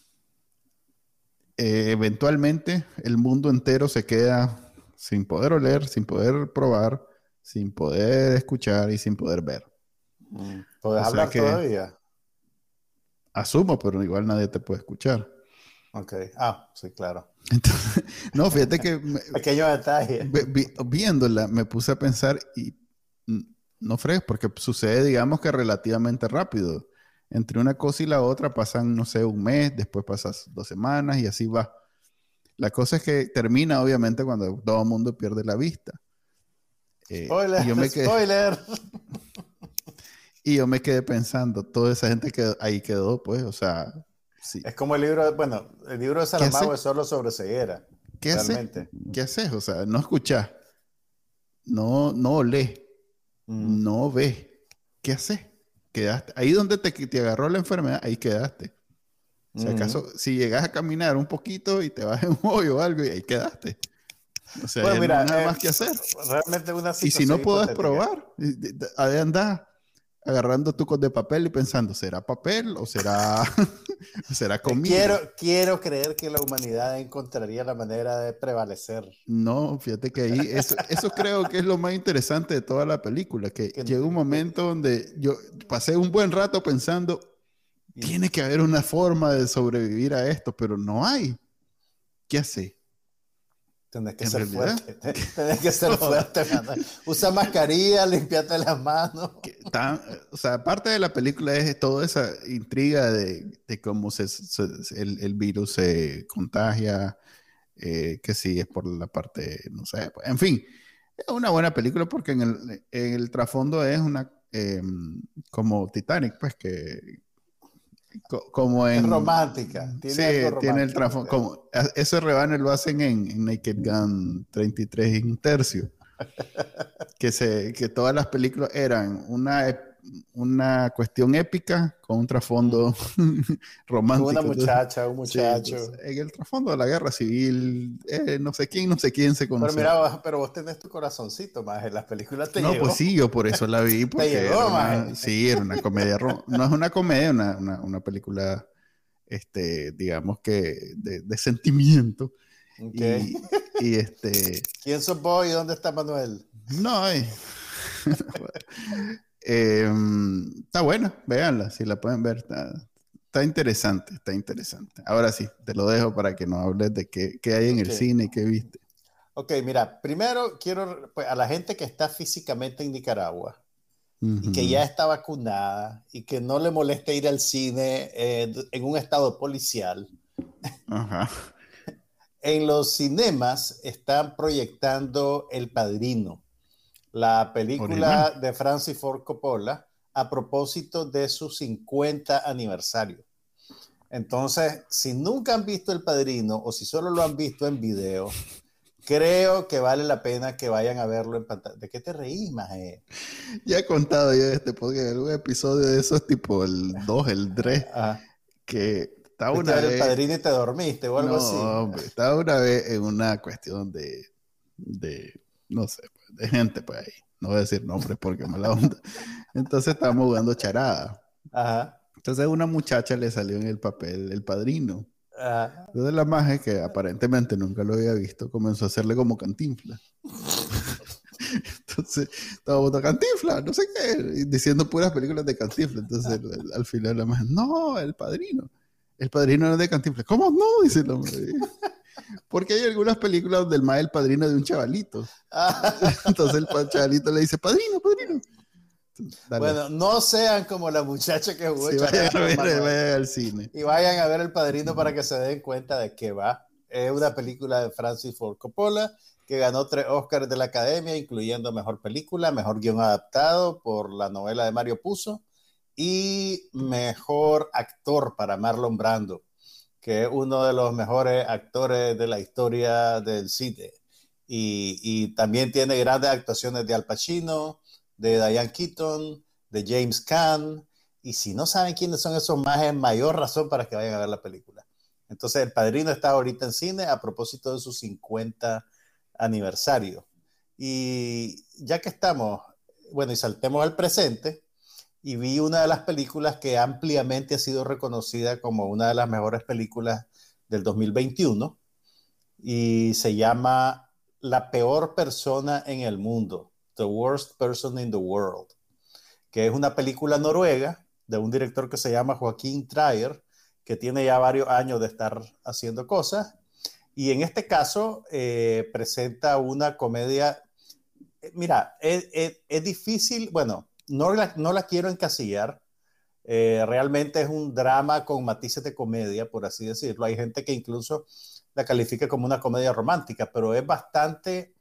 eh, eventualmente el mundo entero se queda sin poder oler, sin poder probar, sin poder escuchar y sin poder ver. ¿Puedes O sea hablar que- todavía? Asumo, pero igual nadie te puede escuchar. Ok. Ah, sí, claro. Entonces, no, fíjate que me- Pequeño detalle. vi- vi- viéndola me puse a pensar y mm, no fregues, porque sucede, digamos que relativamente rápido. Entre una cosa y la otra pasan, no sé, un mes, después pasas dos semanas y así va. La cosa es que termina, obviamente, cuando todo el mundo pierde la vista. Eh, Spoiler, y, yo me quedé, spoiler. y yo me quedé pensando, toda esa gente que ahí quedó, pues, o sea, sí. Es como el libro, bueno, el libro de Saramago hace? es solo sobre ceguera. ¿Qué haces? Realmente. ¿Qué haces? O sea, no escuchás, no, no olés, Mm. no ves. ¿Qué haces? Quedaste. Ahí donde te, te agarró la enfermedad, ahí quedaste. Si acaso, Mm. si llegas a caminar un poquito y te vas en un hoyo o algo y ahí quedaste. O sea, Bueno, ya mira, no hay nada eh, más que hacer. realmente una Y si situación no puedes hipotética. probar, y- de- de- ahí andás agarrando tucos de papel y pensando, ¿será papel o será, o será Eh, comida? Quiero, quiero creer que la humanidad encontraría la manera de prevalecer. No, fíjate que ahí, eso, eso creo que es lo más interesante de toda la película, que Que- llega un momento donde yo pasé un buen rato pensando, Y- tiene que haber una forma de sobrevivir a esto, pero no hay. ¿Qué hace? Tenés que En ser realidad, fuerte. Tenés que ser fuerte, mano. Usa mascarilla, limpiate las manos. que tan- o sea, parte de la película es toda esa intriga de, de cómo se, se- el, el virus se contagia, eh, que sí es por la parte, no sé, pues, en fin, es una buena película porque en el, en el trasfondo es una, eh, como Titanic, pues que, co- como Es en... romántica. Tiene Sí, algo tiene el romántico. trasfondo, como, ese rebane lo hacen en, en Naked Gun treinta y tres y un tercio. Que, se, que todas las películas eran una, ep- una cuestión épica con un trasfondo romántico. Una Entonces, muchacha, un sí, muchacho. entonces, en el trasfondo de la guerra civil, eh, no sé quién, no sé quién se Pero conoce. mira, vos- pero vos tenés tu corazoncito, más en las películas te No, llegó. pues sí, yo por eso la vi, porque llegó, era una, maje. sí, era una comedia, ro- no es una comedia, una, una, una película, este, digamos que de, de sentimiento. Ok. Y, y este, ¿Quién sos vos y dónde está Manuel? no, eh. Eh, está buena, véanla, si la pueden ver, está, está interesante, está interesante. Ahora sí, te lo dejo para que nos hables de qué, qué hay en el Ok. cine y qué viste. Ok, mira, primero quiero, pues, a la gente que está físicamente en Nicaragua y que Ujú. ya está vacunada y que no le moleste ir al cine eh, en un estado policial, Ajá. en los cinemas están proyectando El Padrino, la película Original. de Francis Ford Coppola a propósito de su cincuenta aniversario. Entonces, si nunca han visto El Padrino o si solo lo han visto en video, creo que vale la pena que vayan a verlo en pantalla. ¿De qué te reís, maje? Ya he contado yo este podcast, algún episodio de esos tipo el dos, el tres, Ajá. que estaba Fuiste una a ver El vez, Padrino y te dormiste o algo no, así. hombre, estaba una vez en una cuestión de, de, no sé, pues, de gente pues ahí, no voy a decir nombres porque mala onda. Entonces estábamos jugando charada. Ajá. Entonces a una muchacha le salió en el papel El Padrino. Ajá. Entonces la magia, que aparentemente nunca lo había visto, comenzó a hacerle como Cantinflas. Entonces, todo el mundo, Cantinflas, no sé qué, y diciendo puras películas de Cantinflas. Entonces, al, al final la magia, no, El Padrino. El Padrino no es de Cantinflas. ¿Cómo no? Dice el hombre. Porque hay algunas películas donde el mae es el padrino de un chavalito. Entonces el chavalito le dice, padrino, padrino. Entonces, bueno, no sean como la muchacha que jugó. Sí, vayan, a ver, vayan al cine. Y vayan a ver El Padrino para que se den cuenta de qué va. Es una película de Francis Ford Coppola que ganó tres Oscars de la Academia, incluyendo Mejor Película, Mejor Guión Adaptado por la novela de Mario Puzo y Mejor Actor para Marlon Brando, que es uno de los mejores actores de la historia del cine. Y, y también tiene grandes actuaciones de Al Pacino, de Diane Keaton, de James Caan. Y si no saben quiénes son esos majes, mayor razón para que vayan a ver la película. Entonces, El Padrino está ahorita en cine a propósito de su cincuenta aniversario. Y ya que estamos, bueno, y saltemos al presente, y vi una de las películas que ampliamente ha sido reconocida como una de las mejores películas del dos mil veintiuno, y se llama La peor persona en el mundo, The Worst Person in the World, que es una película noruega de un director que se llama Joaquín Trier, que tiene ya varios años de estar haciendo cosas, y en este caso eh, presenta una comedia. Mira, es, es, es difícil, bueno, no la, no la quiero encasillar. Eh, realmente es un drama con matices de comedia, por así decirlo. Hay gente que incluso la califica como una comedia romántica, pero es bastante,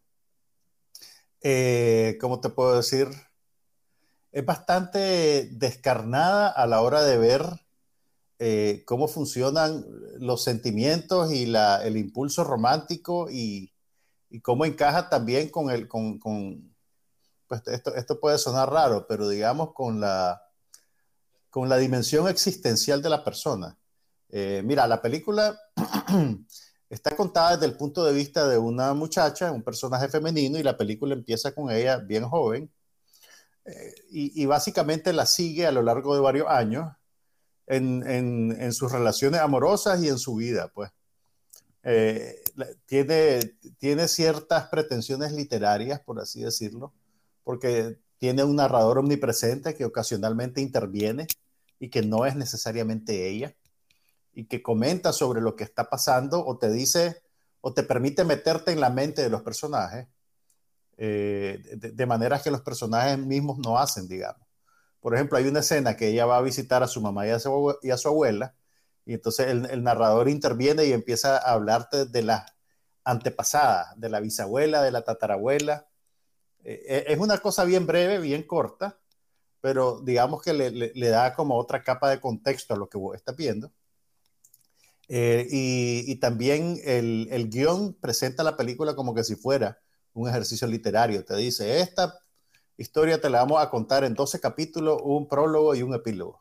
eh, ¿cómo te puedo decir? Es bastante descarnada a la hora de ver eh, cómo funcionan los sentimientos y la, el impulso romántico y, y cómo encaja también con el, con, con pues esto, esto puede sonar raro, pero digamos con la, con la dimensión existencial de la persona. Eh, mira, la película está contada desde el punto de vista de una muchacha, un personaje femenino, y la película empieza con ella bien joven, eh, y, y básicamente la sigue a lo largo de varios años en, en, en sus relaciones amorosas y en su vida, pues. Eh, tiene, tiene ciertas pretensiones literarias, por así decirlo, porque tiene un narrador omnipresente que ocasionalmente interviene y que no es necesariamente ella, y que comenta sobre lo que está pasando o te dice o te permite meterte en la mente de los personajes eh, de, de maneras que los personajes mismos no hacen, digamos. Por ejemplo, hay una escena que ella va a visitar a su mamá y a su, y a su abuela, y entonces el, el narrador interviene y empieza a hablarte de las antepasadas, de la bisabuela, de la tatarabuela. Eh, es una cosa bien breve, bien corta, pero digamos que le, le, le da como otra capa de contexto a lo que vos estás viendo. Eh, y, y también el, el guión presenta la película como que si fuera un ejercicio literario. Te dice, esta historia te la vamos a contar en doce capítulos, un prólogo y un epílogo.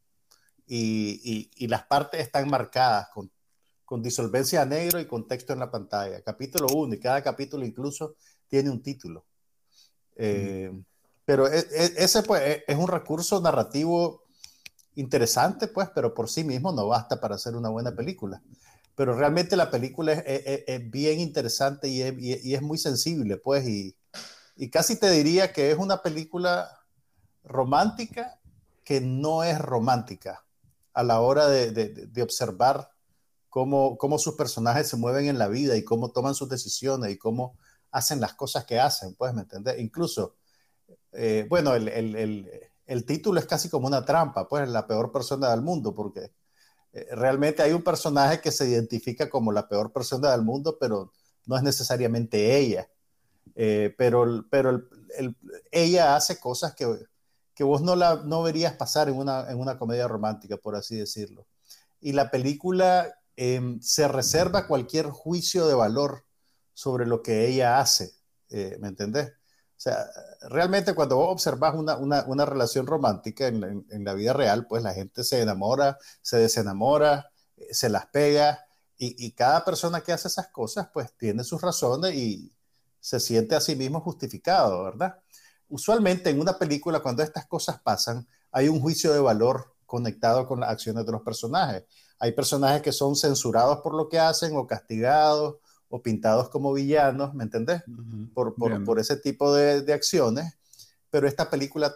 Y, y, y las partes están marcadas con, con disolvencia a negro y con texto en la pantalla. Capítulo uno, y cada capítulo incluso tiene un título. Eh, mm. Pero es, es, ese pues, es un recurso narrativo interesante, pues, pero por sí mismo no basta para hacer una buena película. Pero realmente la película es, es, es bien interesante y es, y es muy sensible, pues, y, y casi te diría que es una película romántica que no es romántica a la hora de, de, de observar cómo, cómo sus personajes se mueven en la vida y cómo toman sus decisiones y cómo hacen las cosas que hacen, pues, ¿me entiendes? Incluso, eh, bueno, el, el, el, el título es casi como una trampa, pues, la peor persona del mundo, porque eh, realmente hay un personaje que se identifica como la peor persona del mundo, pero no es necesariamente ella. Eh, pero pero el, el, ella hace cosas que, que vos no, la, no verías pasar en una, en una comedia romántica, por así decirlo. Y la película eh, se reserva cualquier juicio de valor sobre lo que ella hace, eh, ¿me entendés? O sea, realmente cuando vos observás una, una, una relación romántica en, en, en la vida real, pues la gente se enamora, se desenamora, eh, se las pega, y, y cada persona que hace esas cosas, pues tiene sus razones y se siente a sí mismo justificado, ¿verdad? Usualmente en una película, cuando estas cosas pasan, hay un juicio de valor conectado con las acciones de los personajes. Hay personajes que son censurados por lo que hacen o castigados o pintados como villanos, ¿me entendés? Uh-huh. Por, por, por ese tipo de, de acciones. Pero esta película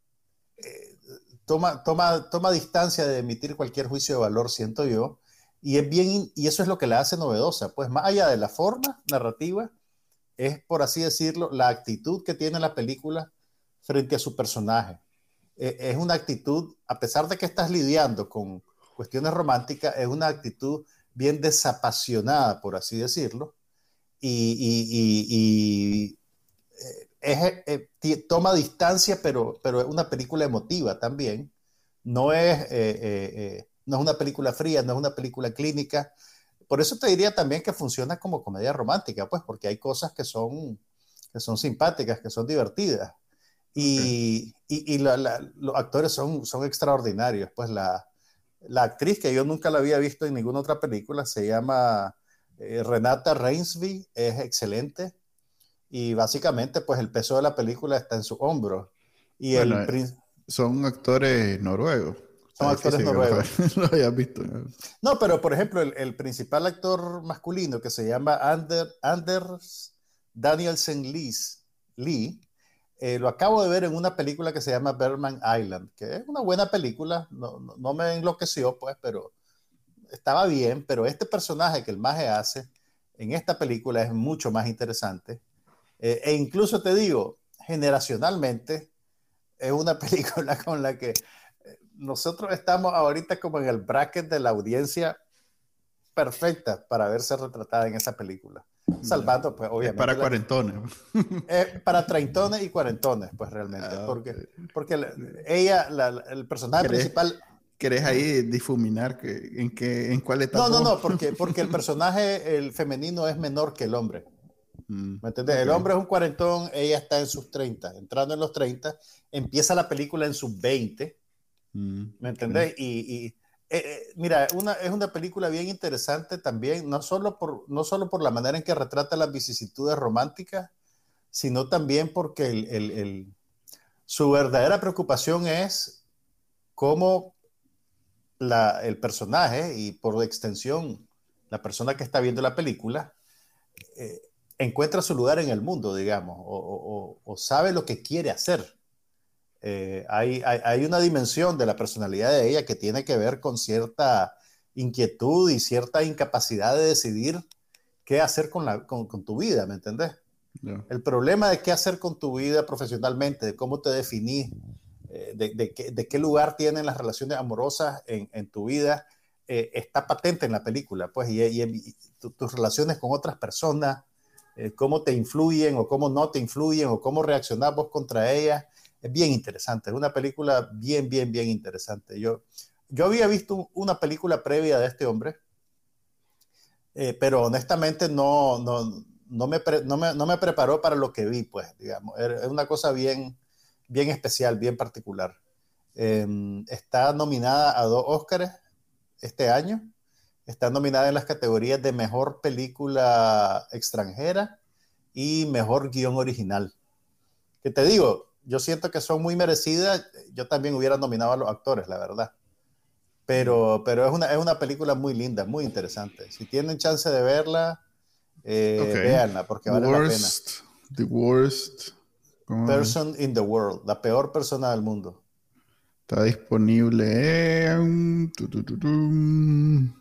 eh, toma, toma, toma distancia de emitir cualquier juicio de valor, siento yo, y, es bien, y eso es lo que la hace novedosa. Pues más allá de la forma narrativa, es, por así decirlo, la actitud que tiene la película frente a su personaje. Eh, es una actitud, a pesar de que estás lidiando con cuestiones románticas, es una actitud bien desapasionada, por así decirlo, y, y, y, y eh, es, eh, t- toma distancia, pero, pero es una película emotiva también. No es, eh, eh, eh, no es una película fría, no es una película clínica. Por eso te diría también que funciona como comedia romántica, pues, porque hay cosas que son, que son simpáticas, que son divertidas. Y, okay. y, y la, la, los actores son, son extraordinarios. Pues la, la actriz, que yo nunca la había visto en ninguna otra película, se llama eh, Renata Reinsve, es excelente. Y básicamente, pues el peso de la película está en su hombro. Y bueno, el, son actores noruegos. Son actores noruegos. Lo hayas visto. No, pero por ejemplo, el, el principal actor masculino, que se llama Ander, Anders Danielsen Lee, eh, lo acabo de ver en una película que se llama Berman Island, que es una buena película, no, no, no me enloqueció, pues, pero estaba bien. Pero este personaje que el maje hace en esta película es mucho más interesante. Eh, e incluso te digo, generacionalmente, es una película con la que nosotros estamos ahorita como en el bracket de la audiencia perfecta para verse retratada en esa película. Salvando, pues, obviamente. Es para cuarentones. Eh, para treintones y cuarentones, pues, realmente. Ah, porque okay. porque la, ella, la, el personaje ¿Querés, principal... ¿Querés ahí difuminar que, en, qué, en cuál etapa? No, no, no, porque, porque el personaje, el femenino, es menor que el hombre. Mm, ¿Me entiendes? Okay. El hombre es un cuarentón, ella está en sus treinta. Entrando en los treinta, empieza la película en sus veinte. ¿Me entendés? Okay. Y, y eh, eh, mira, una, es una película bien interesante también, no solo, por, no solo por la manera en que retrata las vicisitudes románticas, sino también porque el, el, el, su verdadera preocupación es cómo la, el personaje, y por extensión la persona que está viendo la película, eh, encuentra su lugar en el mundo, digamos, o, o, o sabe lo que quiere hacer. Eh, hay, hay, hay una dimensión de la personalidad de ella que tiene que ver con cierta inquietud y cierta incapacidad de decidir qué hacer con, la, con, con tu vida, ¿me entendés? Yeah. El problema de qué hacer con tu vida profesionalmente, de cómo te definís, eh, de, de, de, de qué lugar tienen las relaciones amorosas en, en tu vida, eh, está patente en la película, pues, y, y, y tu, tus relaciones con otras personas, eh, cómo te influyen o cómo no te influyen o cómo reaccionás vos contra ellas. Es bien interesante, es una película bien, bien, bien interesante. Yo, yo había visto una película previa de este hombre, eh, pero honestamente no, no, no, me pre, no, me, no me preparó para lo que vi, pues, digamos. Es una cosa bien, bien especial, bien particular. Eh, está nominada a dos Óscares este año. Está nominada en las categorías de Mejor Película Extranjera y Mejor Guión Original. Que te digo, yo siento que son muy merecidas. Yo también hubiera nominado a los actores, la verdad. Pero, pero es, una, es una película muy linda, muy interesante. Si tienen chance de verla, eh, okay. véanla, porque vale worst, la pena. The worst person in the world, la peor persona del mundo. Está disponible en... Tu, tu, tu, tu.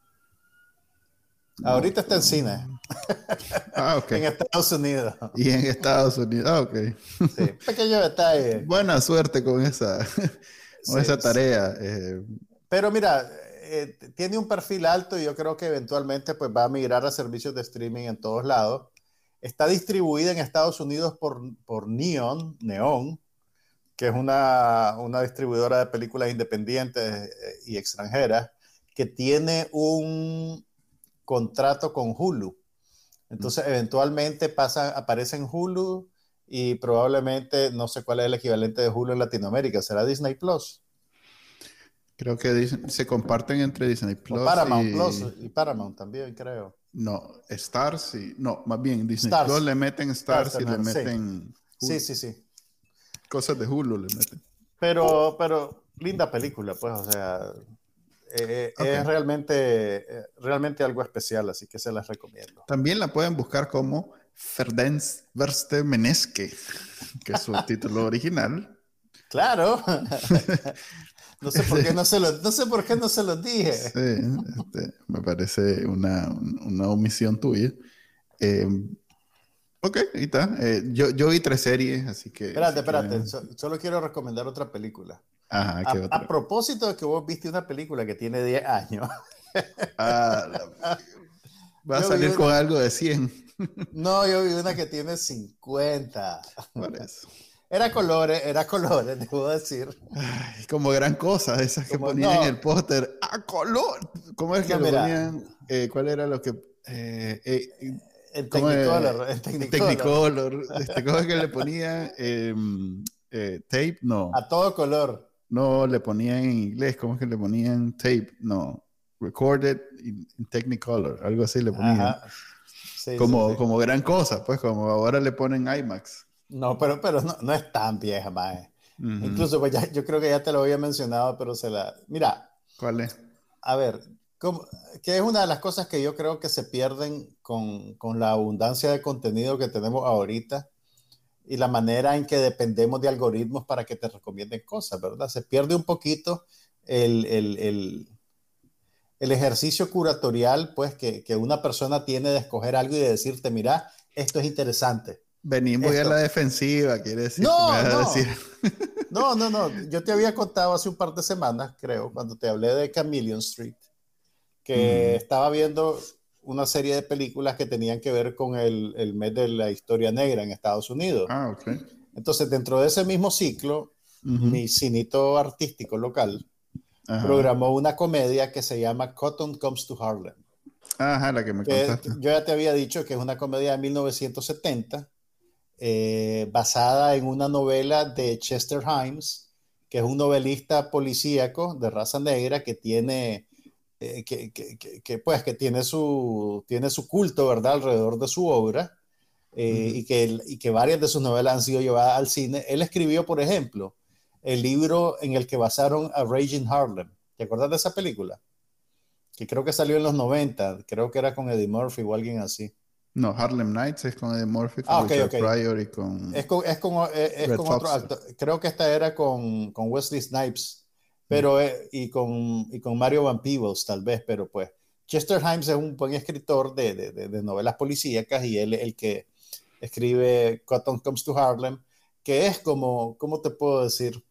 Ahorita está en cine. Ah, ok. En Estados Unidos. Y en Estados Unidos. Ah, ok. Sí, pequeño detalle. Buena suerte con esa, con sí, esa tarea. Eh. Pero mira, eh, tiene un perfil alto y yo creo que eventualmente pues, va a migrar a servicios de streaming en todos lados. Está distribuida en Estados Unidos por, por Neon, Neon, que es una, una distribuidora de películas independientes y extranjeras, que tiene un contrato con Hulu. Entonces, eventualmente pasa, aparece en Hulu y probablemente, no sé cuál es el equivalente de Hulu en Latinoamérica. ¿Será Disney Plus? Creo que Disney, se comparten entre Disney Plus o Paramount y... Plus y Paramount también, creo. No, Stars y... No, más bien Disney Stars. Plus le meten Stars, Stars y le meten... Sí. sí, sí, sí. Cosas de Hulu le meten. Pero, pero linda película, pues, o sea, eh, Okay. es realmente, realmente algo especial, así que se las recomiendo. También la pueden buscar como Verdens Verste Meneske, que es su título original. Claro. No sé por qué no se lo, no sé por qué no se los dije. Sí, este, me parece una, una omisión tuya. Eh, ok, ahí está. Eh, yo, yo vi tres series, así que... Espérate, si espérate. quieren... So, solo quiero recomendar otra película. Ajá, ¿qué A, otra? a propósito de que vos viste una película que tiene diez años. Ah, la... Va a Yo salir vi con una... algo de cien. No, yo vi una que tiene cincuenta. Por eso. Era colores, era colores, debo decir. Ay, como gran cosa, esas que Como, ponían no, en el póster. ¡A color! ¿Cómo es que no, lo mira, ponían? Eh, ¿Cuál era lo que...? Eh, eh, en ¿Cómo es? Technicolor, en En Technicolor. Technicolor. Este, ¿cómo es que le ponían? Eh, eh, tape, no. A todo color. No, le ponían en inglés. ¿Cómo es que le ponían? Tape, no. Recorded in, in Technicolor. Algo así le ponían. Ajá. Sí, como, sí, sí. como gran cosa, pues como ahora le ponen IMAX. No, pero, pero no, no es tan vieja, mae. Uh-huh. Incluso, pues ya, yo creo que ya te lo había mencionado, pero se la... Mira. ¿Cuál es? A ver, ¿cómo, que es una de las cosas que yo creo que se pierden con, con la abundancia de contenido que tenemos ahorita y la manera en que dependemos de algoritmos para que te recomienden cosas, ¿verdad? Se pierde un poquito el, el, el, el ejercicio curatorial, pues, que, que una persona tiene de escoger algo y de decirte, mira, esto es interesante. Venimos esto. ya a la defensiva, quiere decir. No, que no. decir... no, no, no. Yo te había contado hace un par de semanas, creo, cuando te hablé de Chameleon Street, que mm. estaba viendo una serie de películas que tenían que ver con el, el mes de la historia negra en Estados Unidos. Ah, ok. Entonces, dentro de ese mismo ciclo, uh-huh. mi cinito artístico local Ajá. programó una comedia que se llama Cotton Comes to Harlem. Ajá, la que me que, contaste. Yo ya te había dicho que es una comedia de mil novecientos setenta, eh, basada en una novela de Chester Himes, que es un novelista policíaco de raza negra que tiene... Eh, que, que, que, que, pues, que tiene, su, tiene su culto, ¿verdad?, alrededor de su obra, eh, uh-huh. y, que, y que varias de sus novelas han sido llevadas al cine. Él escribió, por ejemplo, el libro en el que basaron a Raging Harlem. ¿Te acuerdas de esa película? Que creo que salió en los noventa, creo que era con Eddie Murphy o alguien así. No, Harlem Nights es con Eddie Murphy, con ah, okay, Richard okay. Pryor y con... Es con, es con, es, es con otro actor. Creo que esta era con, con Wesley Snipes. Pero, eh, y, con, y con Mario Van Peebles, tal vez, pero pues Chester Himes es un buen escritor de, de, de, de novelas policíacas y él es el que escribe Cotton Comes to Harlem, que es como, ¿cómo te puedo decir?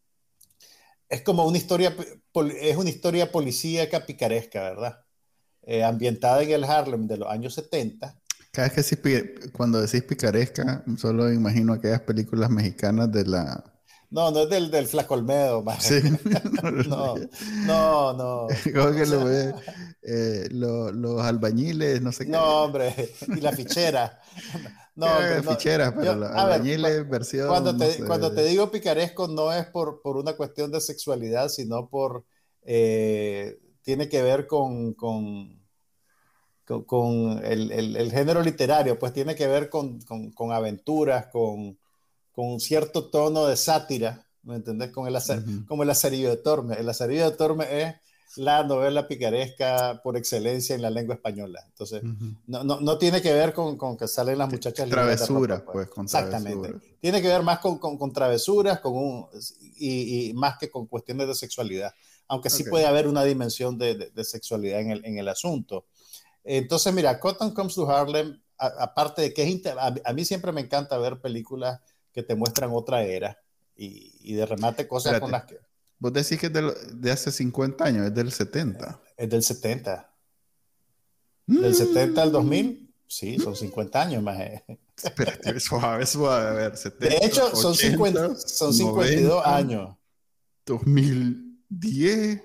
Es como una historia, es una historia policíaca picaresca, ¿verdad? Eh, ambientada en el Harlem de los años setenta. Cada vez que sí, cuando decís picaresca, solo imagino aquellas películas mexicanas de la... No, no es del, del Flaco Olmedo, sí. no, no, no. ¿Cómo que lo ve? Eh, lo, los albañiles, no sé qué. No, hombre, y la fichera. No, hombre, no, fichera, pero yo, los albañiles, ver, versión. Cuando, te, no sé. cuando te digo picaresco, no es por, por una cuestión de sexualidad, sino por. Eh, tiene que ver con. con con, con el, el, el género literario, pues tiene que ver con, con, con aventuras, con, con un cierto tono de sátira, ¿me entendés? Con el, uh-huh. Como el Lazarillo de Tormes. El Lazarillo de Tormes es la novela picaresca por excelencia en la lengua españoa. Entonces, uh-huh. no, no, no tiene que ver con, con que salen las muchachas travesuras, ropa, pues, con exactamente. travesuras. Tiene que ver más con, con, con travesuras con un, y, y más que con cuestiones de sexualidad, aunque sí okay. puede haber una dimensión de, de, de sexualidad en el, en el asunto. Entonces, mira, Cotton Comes to Harlem, a, aparte de que es inter, a, a mí siempre me encanta ver películas que te muestran otra era y, y de remate cosas Espérate. Con las que... Vos decís que es de, de hace cincuenta años, es del setenta. Es del setenta. Mm. Del setenta al dos mil, sí, son cincuenta años más. Espérate, suave, suave, a ver, setenta, de hecho, son, ochenta, cincuenta, son cincuenta y dos noventa, años. dos mil diez.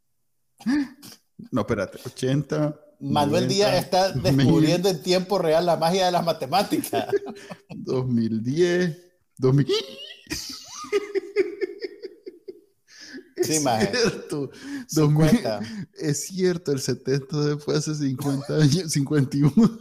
No, espérate, ochenta. Manuel noventa, Díaz está descubriendo en tiempo real la magia de las matemáticas. dos mil diez, dos mil... Sí, es cierto. cincuenta. dos mil, es cierto, el setenta después hace cincuenta años, cincuenta y uno.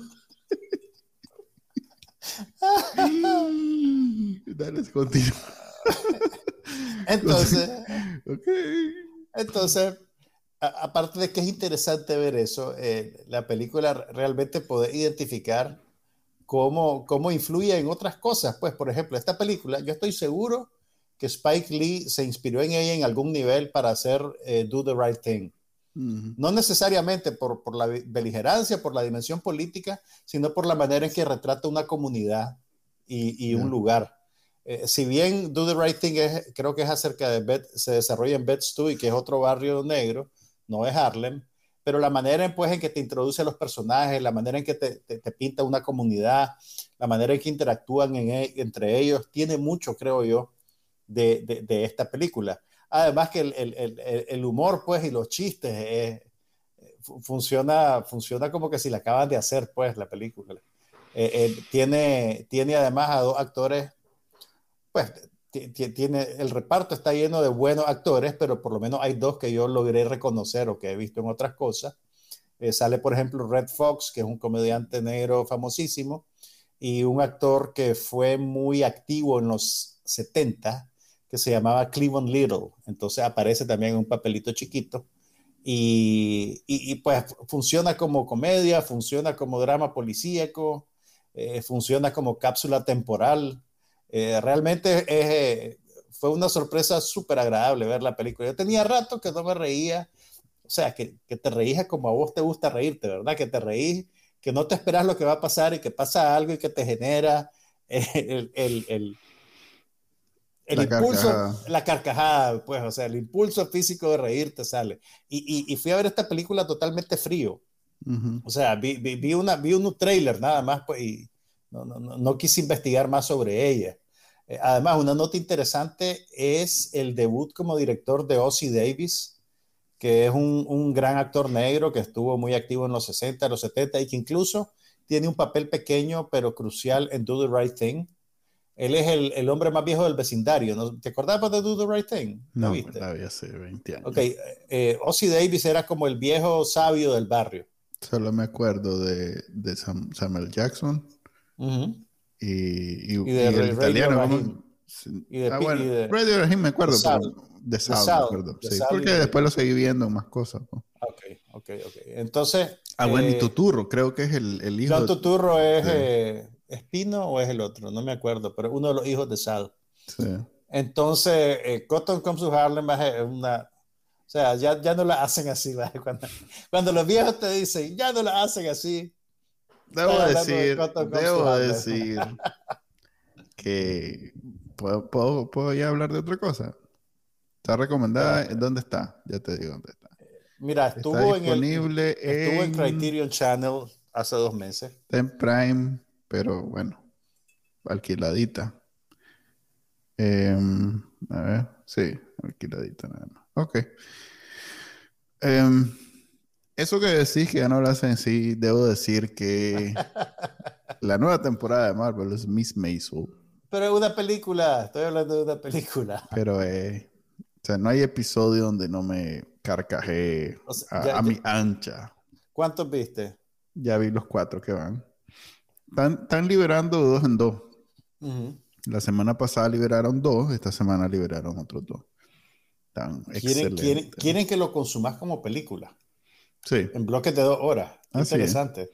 Dale, continúa. Entonces, ok. Entonces, a, aparte de que es interesante ver eso, eh, la película realmente puede identificar cómo, cómo influye en otras cosas. Pues, por ejemplo, esta película, yo estoy seguro que Spike Lee se inspiró en ella en algún nivel para hacer eh, Do the Right Thing. Uh-huh. No necesariamente por, por la beligerancia, por la dimensión política, sino por la manera en que retrata una comunidad y, y yeah. un lugar. Eh, si bien Do the Right Thing es, creo que es acerca de Bed, se desarrolla en Bed-Stuy, que es otro barrio negro, no es Harlem, pero la manera en, pues, en que te introduce a los personajes, la manera en que te, te, te pinta una comunidad, la manera en que interactúan en, entre ellos, tiene mucho, creo yo, de, de, de esta película. Además que el, el, el, el humor, pues, y los chistes eh, funciona, funciona como que si la acaban de hacer, pues, la película. Eh, eh, tiene, tiene además a dos actores, pues, tiene, el reparto está lleno de buenos actores, pero por lo menos hay dos que yo logré reconocer o que he visto en otras cosas. Eh, sale, por ejemplo, Red Fox, que es un comediante negro famosísimo, y un actor que fue muy activo en los setenta, que se llamaba Cleavon Little. Entonces aparece también en un papelito chiquito. Y, y, y pues funciona como comedia, funciona como drama policíaco, eh, funciona como cápsula temporal. Eh, realmente es, eh, fue una sorpresa súper agradable ver la película. Yo tenía rato que no me reía, o sea, que, que te reís como a vos te gusta reírte, ¿verdad? Que te reís, que no te esperas lo que va a pasar y que pasa algo y que te genera eh, el, el, el, el la impulso, carcajada. la carcajada, pues, o sea, el impulso físico de reírte sale. Y, y, y fui a ver esta película totalmente frío. Uh-huh. O sea, vi, vi, vi, una, vi un trailer nada más, pues, y no, no, no, no quise investigar más sobre ella. Además, una nota interesante es el debut como director de Ossie Davis, que es un, un gran actor negro que estuvo muy activo en los sesenta, los setenta y que incluso tiene un papel pequeño pero crucial en Do the Right Thing. Él es el, el hombre más viejo del vecindario, ¿no? ¿Te acordabas de Do the Right Thing? ¿La no, viste? La vi hace veinte años. Ok, eh, Ossie Davis era como el viejo sabio del barrio. Solo me acuerdo de, de Sam, Samuel Jackson. Uh-huh. Y, y, y de y el Radio italiano, Rahim. Y de, ah, bueno, y de, Radio Rahim me acuerdo, de pero de Sal, me acuerdo. Sí, porque después lo seguí viendo en más cosas. ¿No? Ok, ok, ok. Entonces... Ah, bueno, eh, y Tuturro, creo que es el, el hijo... John Tuturro es eh, Espino o es el otro, no me acuerdo, pero uno de los hijos de Sal. Sí. Entonces, eh, Cotton Comes to Harlem es una... O sea, ya, ya no la hacen así, ¿vale? Cuando, cuando los viejos te dicen, ya no la hacen así. Debo decir, de debo decir que... ¿Puedo, puedo, ¿Puedo ya hablar de otra cosa? ¿Está recomendada? Pero, ¿dónde está? Ya te digo dónde está. Mira, estuvo, está disponible en, el, estuvo en Criterion Channel hace dos meses. Está en Prime, pero bueno, alquiladita. Eh, a ver, sí, alquiladita nada más. Ok. Eh, eso que decís que ya no lo hacen en sí, debo decir que la nueva temporada de Marvel es Miss Maisel. Pero es una película, estoy hablando de una película. Pero, eh, o sea, no hay episodio donde no me carcajé o sea, a, ya, a mi ya, ancha. ¿Cuántos viste? Ya vi los cuatro que van. Están, están liberando dos en dos. Uh-huh. La semana pasada liberaron dos, esta semana liberaron otros dos. Tan ¿Quieren, quieren, quieren que lo consumas como película. Sí. En bloques de dos horas. Así interesante.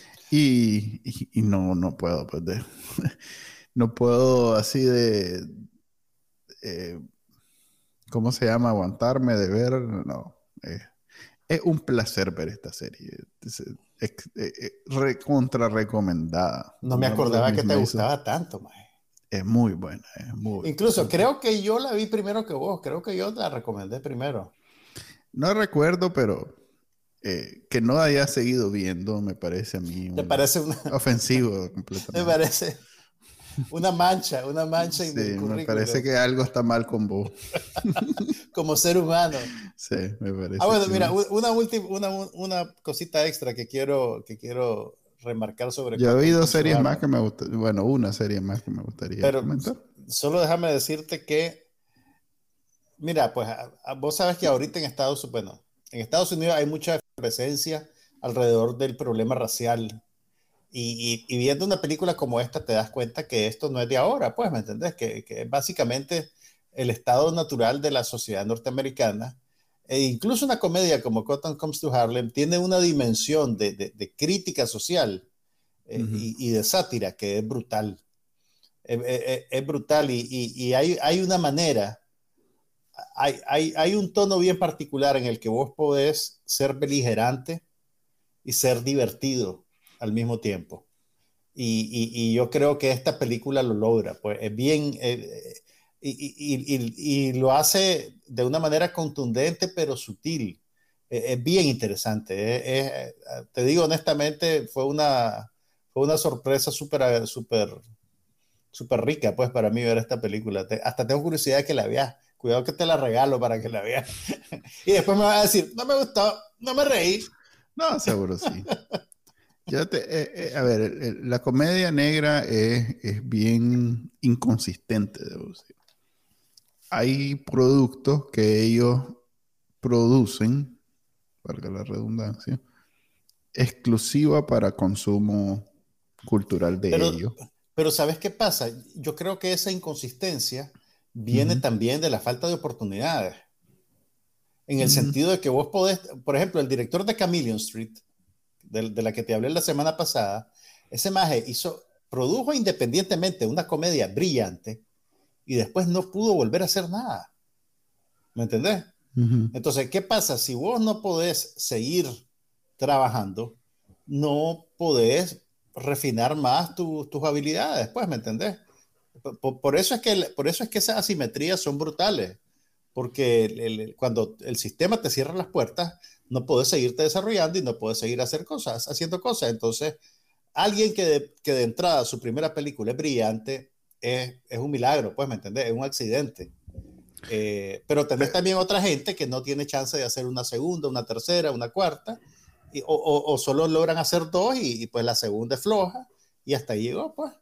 Y, y, y no, no puedo, pues de, no puedo así de, eh, ¿cómo se llama? Aguantarme de ver, no. Eh, es un placer ver esta serie. Es, es, es, es re, contra recomendada. No me acordaba que te gustaba tanto, man. Es muy buena, es muy Incluso buena. creo que yo la vi primero que vos, creo que yo la recomendé primero. No recuerdo, pero eh, que no haya seguido viendo me parece a mí ¿Te parece una... ofensivo completamente. Me parece una mancha, una mancha sí, en el currículum. Me parece que algo está mal con vos. Como ser humano. Sí, me parece. Ah, bueno, mira, no. una última, una, una cosita extra que quiero, que quiero remarcar sobre... Yo he oído series más que me gustaría, bueno, una serie más que me gustaría Pero comentar. Solo déjame decirte que, mira, pues a, a, vos sabes que ahorita en Estados Unidos, bueno, en Estados Unidos hay mucha presencia alrededor del problema racial y, y, y viendo una película como esta te das cuenta que esto no es de ahora, pues, ¿me entendés? Que, que básicamente el estado natural de la sociedad norteamericana. E incluso una comedia como Cotton Comes to Harlem tiene una dimensión de, de, de crítica social eh, uh-huh. y, y de sátira que es brutal. Es, es, es brutal y, y, y hay, hay una manera, hay, hay, hay un tono bien particular en el que vos podés ser beligerante y ser divertido al mismo tiempo. Y, y, y yo creo que esta película lo logra. Pues es bien... Eh, Y, y, y, y lo hace de una manera contundente pero sutil. Es, es bien interesante. Es, es, te digo honestamente, fue una, fue una sorpresa súper super, super rica pues para mí ver esta película. Te, hasta tengo curiosidad de que la veas. Cuidado que te la regalo para que la veas. Y después me vas a decir, no me gustó, no me reí. No, seguro sí. Yo te, eh, eh, a ver, eh, la comedia negra es, es bien inconsistente, debo decir. Hay productos que ellos producen, valga la redundancia, exclusiva para consumo cultural de pero, ellos. Pero ¿sabes qué pasa? Yo creo que esa inconsistencia viene uh-huh. también de la falta de oportunidades. En el uh-huh. sentido de que vos podés, por ejemplo, el director de Chameleon Street, de, de la que te hablé la semana pasada, ese maje hizo, produjo independientemente una comedia brillante, y después no pudo volver a hacer nada. ¿Me entendés? Uh-huh. Entonces, ¿qué pasa? Si vos no podés seguir trabajando, no podés refinar más tu, tus habilidades, pues, ¿me entendés? Por, por, eso es que, por eso es que esas asimetrías son brutales, porque el, el, cuando el sistema te cierra las puertas, no podés seguirte desarrollando y no podés seguir hacer cosas, haciendo cosas. Entonces, alguien que de, que de entrada su primera película es brillante, Es, es un milagro, pues, ¿me entendés? Es un accidente. Eh, pero tenés también otra gente que no tiene chance de hacer una segunda, una tercera, una cuarta, y, o, o, o solo logran hacer dos y, y pues la segunda es floja y hasta ahí llegó, pues.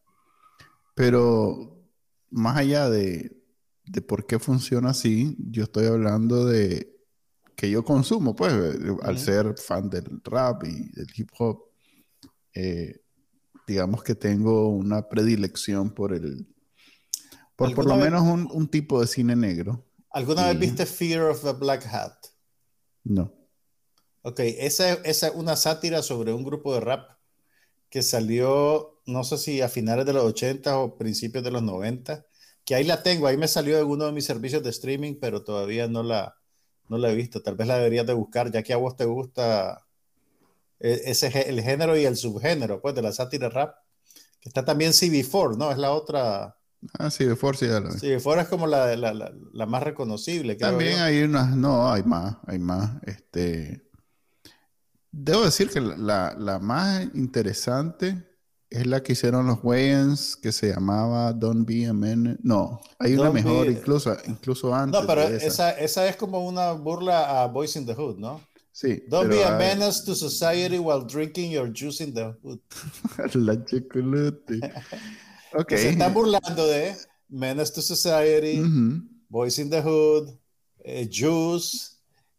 Pero más allá de, de por qué funciona así, yo estoy hablando de que yo consumo, pues, uh-huh. al ser fan del rap y del hip hop, eh, digamos que tengo una predilección por el por por lo vez, menos un, un tipo de cine negro. ¿Alguna y... vez viste Fear of the Black Hat? No. Ok, esa, esa es una sátira sobre un grupo de rap que salió, no sé si a finales de los ochenta o principios de los noventa, que ahí la tengo, ahí me salió de uno de mis servicios de streaming, pero todavía no la, no la he visto. Tal vez la deberías de buscar, ya que a vos te gusta ese, el género y el subgénero, pues, de la sátira rap. Que está también C B cuatro, ¿no? Es la otra... Ah, C B cuatro sí, ya lo vi. C B cuatro es como la, la, la, la más reconocible. También yo. hay unas... No, hay más, hay más. Este... Debo decir que la, la más interesante es la que hicieron los Wayans, que se llamaba Don't Be a Menace. No, hay Don't una mejor, be... incluso, incluso antes. No, pero de esa. Esa, esa es como una burla a Boys in the Hood, ¿no? Sí. Don't be a menace to society while drinking your juice in the hood. La chocolate. Ok. Se están burlando de Menace to Society, uh-huh. Boys in the Hood, eh, Juice,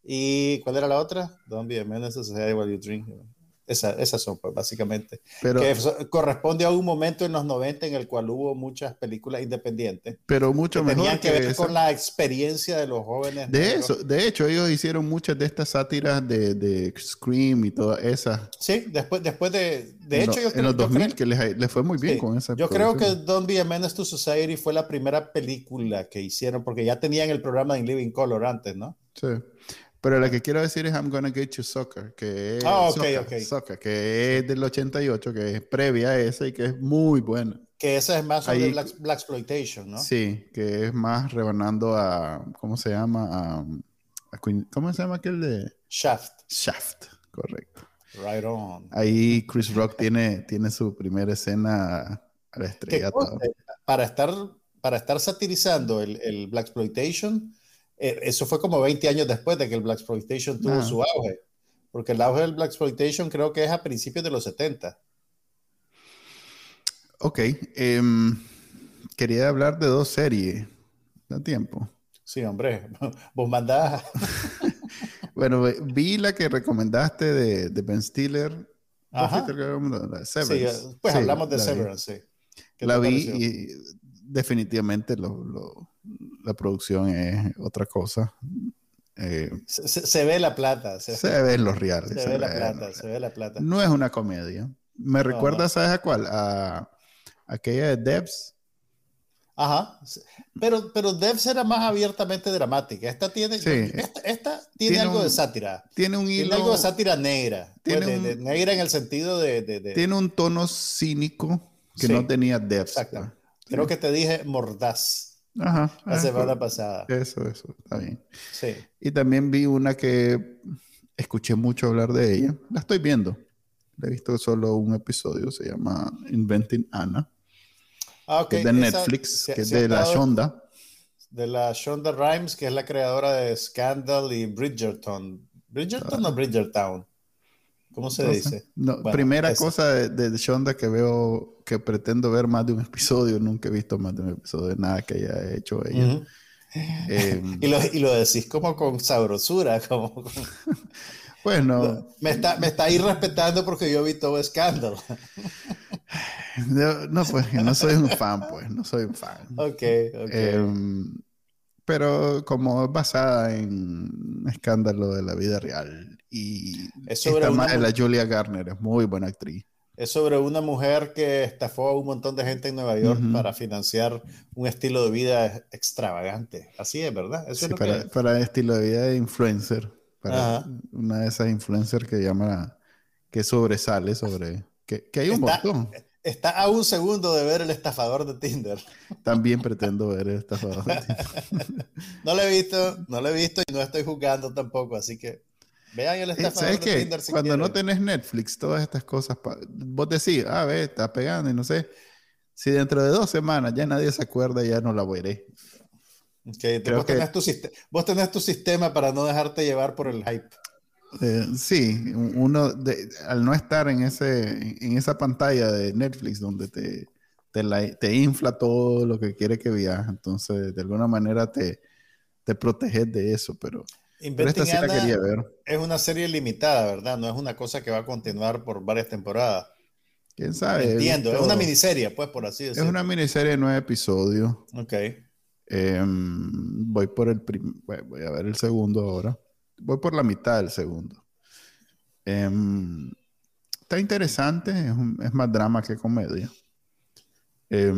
y ¿cuál era la otra? Don't be a menace to society while you drink. Esa, esas son, pues, básicamente. Pero, que eso corresponde a un momento en los noventa en el cual hubo muchas películas independientes. Pero mucho que mejor tenían que, que ver esa. Con la experiencia de los jóvenes. De negros. eso, de hecho, ellos hicieron muchas de estas sátiras de, de Scream y todas esas. Sí, después, después de... De en hecho, lo, yo En los dos mil, creo, que les, les fue muy bien, sí, con esa. Yo creo que Don't Be a Menace to Society fue la primera película que hicieron, porque ya tenían el programa de In Living Color antes, ¿no? Sí. Pero la que quiero decir es I'm Gonna Get You Soccer, que es, oh, okay, Soccer, okay. Soccer, que es del ochenta y ocho, que es previa a esa y que es muy buena. Que esa es más sobre Black, Blaxploitation, ¿no? Sí, que es más rebanando a, ¿cómo se llama? A, a Queen, ¿cómo se llama aquel de? Shaft. Shaft, correcto. Right on. Ahí Chris Rock tiene, tiene su primera escena a la estrella. Para estar, para estar satirizando el, el Blaxploitation, eh, eso fue como veinte años después de que el Blaxploitation tuvo ah. su auge. Porque el auge del Blaxploitation creo que es a principios de los setenta. Ok. Eh, quería hablar de dos series. ¿Da tiempo? Sí, hombre. Vos mandás. Bueno, vi la que recomendaste de, de Ben Stiller. Ajá. La Severance. Sí, pues sí, hablamos de Severance, sí. La vi y definitivamente lo, lo, la producción es otra cosa. Eh, se, se, se ve la plata. Se, se ven los reales. Se, se ve la plata, los, se ve la plata. No es una comedia. Me recuerda, no, no. ¿sabes a cuál? A, a aquella de Devs. Ajá. Pero, pero Devs era más abiertamente dramática. Esta tiene, sí. esta, esta tiene, tiene algo un, de sátira. Tiene un hilo. Tiene algo de sátira negra. Tiene pues, un, de, de, negra en el sentido de... de, de... Tiene un tono cínico que sí. no tenía Devs. Exacto. Pues. Creo sí. que te dije mordaz. Ajá. La ah, semana pues, pasada. Eso, eso. Está bien. Sí. Y también vi una que escuché mucho hablar de ella. La estoy viendo. La he visto solo un episodio. Se llama Inventing Anna. Ah, okay. Que es de Netflix, Esa, que es de la Shonda. De la Shonda Rhimes, que es la creadora de Scandal y Bridgerton. ¿Bridgerton ah. o Bridgertown? ¿Cómo se Entonces, dice? No, bueno, primera esa. cosa de, de Shonda que veo, que pretendo ver más de un episodio. Nunca he visto más de un episodio de nada que haya hecho ella. Uh-huh. eh, y, lo, y lo decís como con sabrosura, como... Con... Bueno, me está, me está ahí respetando porque yo vi todo Scandal. No, no, pues no soy un fan, pues, no soy un fan. Ok, ok. Eh, pero como es basada en escándalo de la vida real y es sobre esta una madre, la Julia Garner, es muy buena actriz. Es sobre una mujer que estafó a un montón de gente en Nueva York uh-huh. para financiar un estilo de vida extravagante. Así es, ¿verdad? Eso sí, es lo para, que... para estilo de vida de influencer. Para Ajá. una de esas influencers que llama, que sobresale sobre... Que, que hay un está, montón. Está a un segundo de ver El Estafador de Tinder. También pretendo ver El Estafador de Tinder. No lo he visto, no lo he visto y no estoy jugando tampoco, así que vean El Estafador ¿Sabes de qué? Tinder si Cuando quieren. no tenés Netflix, todas estas cosas, vos decís, ah, ve, está pegando y no sé. Si dentro de dos semanas ya nadie se acuerda, ya no la veré. Okay, vos, que... tenés tu vos tenés tu sistema para no dejarte llevar por el hype. Eh, sí, uno de, al no estar en ese en esa pantalla de Netflix donde te, te, la, te infla todo lo que quiere que veas, entonces de alguna manera te, te proteges de eso, pero, pero esta sí la quería ver. Es una serie limitada, ¿verdad? No es una cosa que va a continuar por varias temporadas. ¿Quién sabe? Entiendo, es una miniserie, pues, por así decirlo. Es una miniserie de nueve episodios. Ok. Eh, voy por el prim- voy a ver el segundo ahora. Voy por la mitad del segundo. Eh, está interesante, es, un, es más drama que comedia. Eh,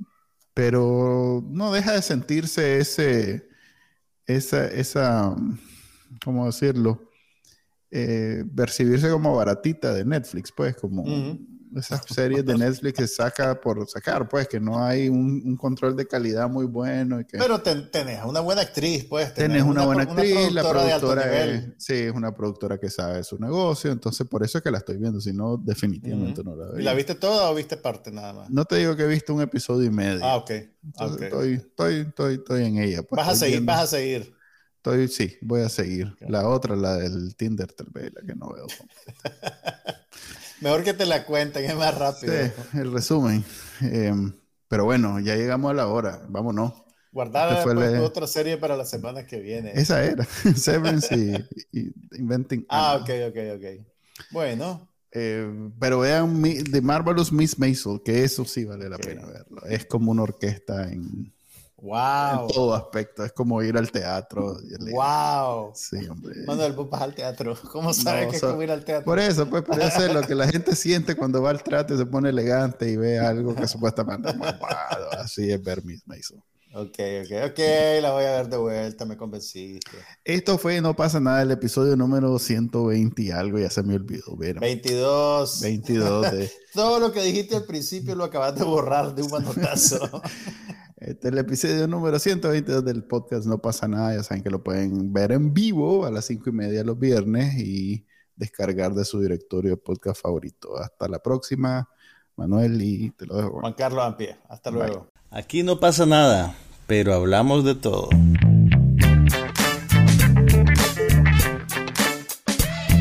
pero no deja de sentirse ese, esa, esa, ¿cómo decirlo? Eh, percibirse como baratita de Netflix, pues, como uh-huh. esas series de Netflix que saca por sacar, pues, que no hay un, un control de calidad muy bueno. Y que... Pero ten, tenés una buena actriz, pues. Tenés, tenés una, una buena actriz, una productora la productora es, sí, es una productora que sabe su negocio, entonces por eso es que la estoy viendo, si no, definitivamente uh-huh. no la veo. ¿Y la viste toda o viste parte nada más? No te digo que he visto un episodio y medio. Ah, ok. Entonces, okay. Estoy, estoy, estoy, estoy en ella. Pues, vas a seguir, viendo. vas a seguir. Estoy, sí, voy a seguir. Okay. La otra, la del Tinder, tal vez, la que no veo. Mejor que te la cuenten, es más rápido. Sí, el resumen. Eh, pero bueno, ya llegamos a la hora. Vámonos. Guardar pues, la... otra serie para la semana que viene. Esa era. Severance y, y Inventing. Ah, ok, ok, ok. Bueno. Eh, pero vean The Marvelous Miss Maisel, que eso sí vale la okay. pena verlo. Es como una orquesta en... Wow. En todo aspecto, es como ir al teatro. Wow. Sí, hombre. Manuel, vos vas al teatro. ¿Cómo sabes no, que so, es como ir al teatro? Por eso, pues, por eso es lo que la gente siente cuando va al teatro y se pone elegante y ve algo que supuestamente es malvado. Así es ver Miss Maisel. Ok, ok, ok, la voy a ver de vuelta, me convenciste. Esto fue No Pasa Nada, el episodio número ciento veinte y algo, ya se me olvidó. Mira. veintidós. veintidós. De... Todo lo que dijiste al principio lo acabas de borrar de un manotazo. Este es el episodio número ciento veintidós del podcast No Pasa Nada. Ya saben que lo pueden ver en vivo a las cinco y media los viernes y descargar de su directorio de podcast favorito. Hasta la próxima, Manuel, y te lo dejo. Juan Carlos Ampie, hasta Bye. luego. Aquí no pasa nada, pero hablamos de todo.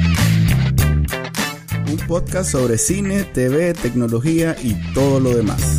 Un podcast sobre cine, T V, tecnología y todo lo demás.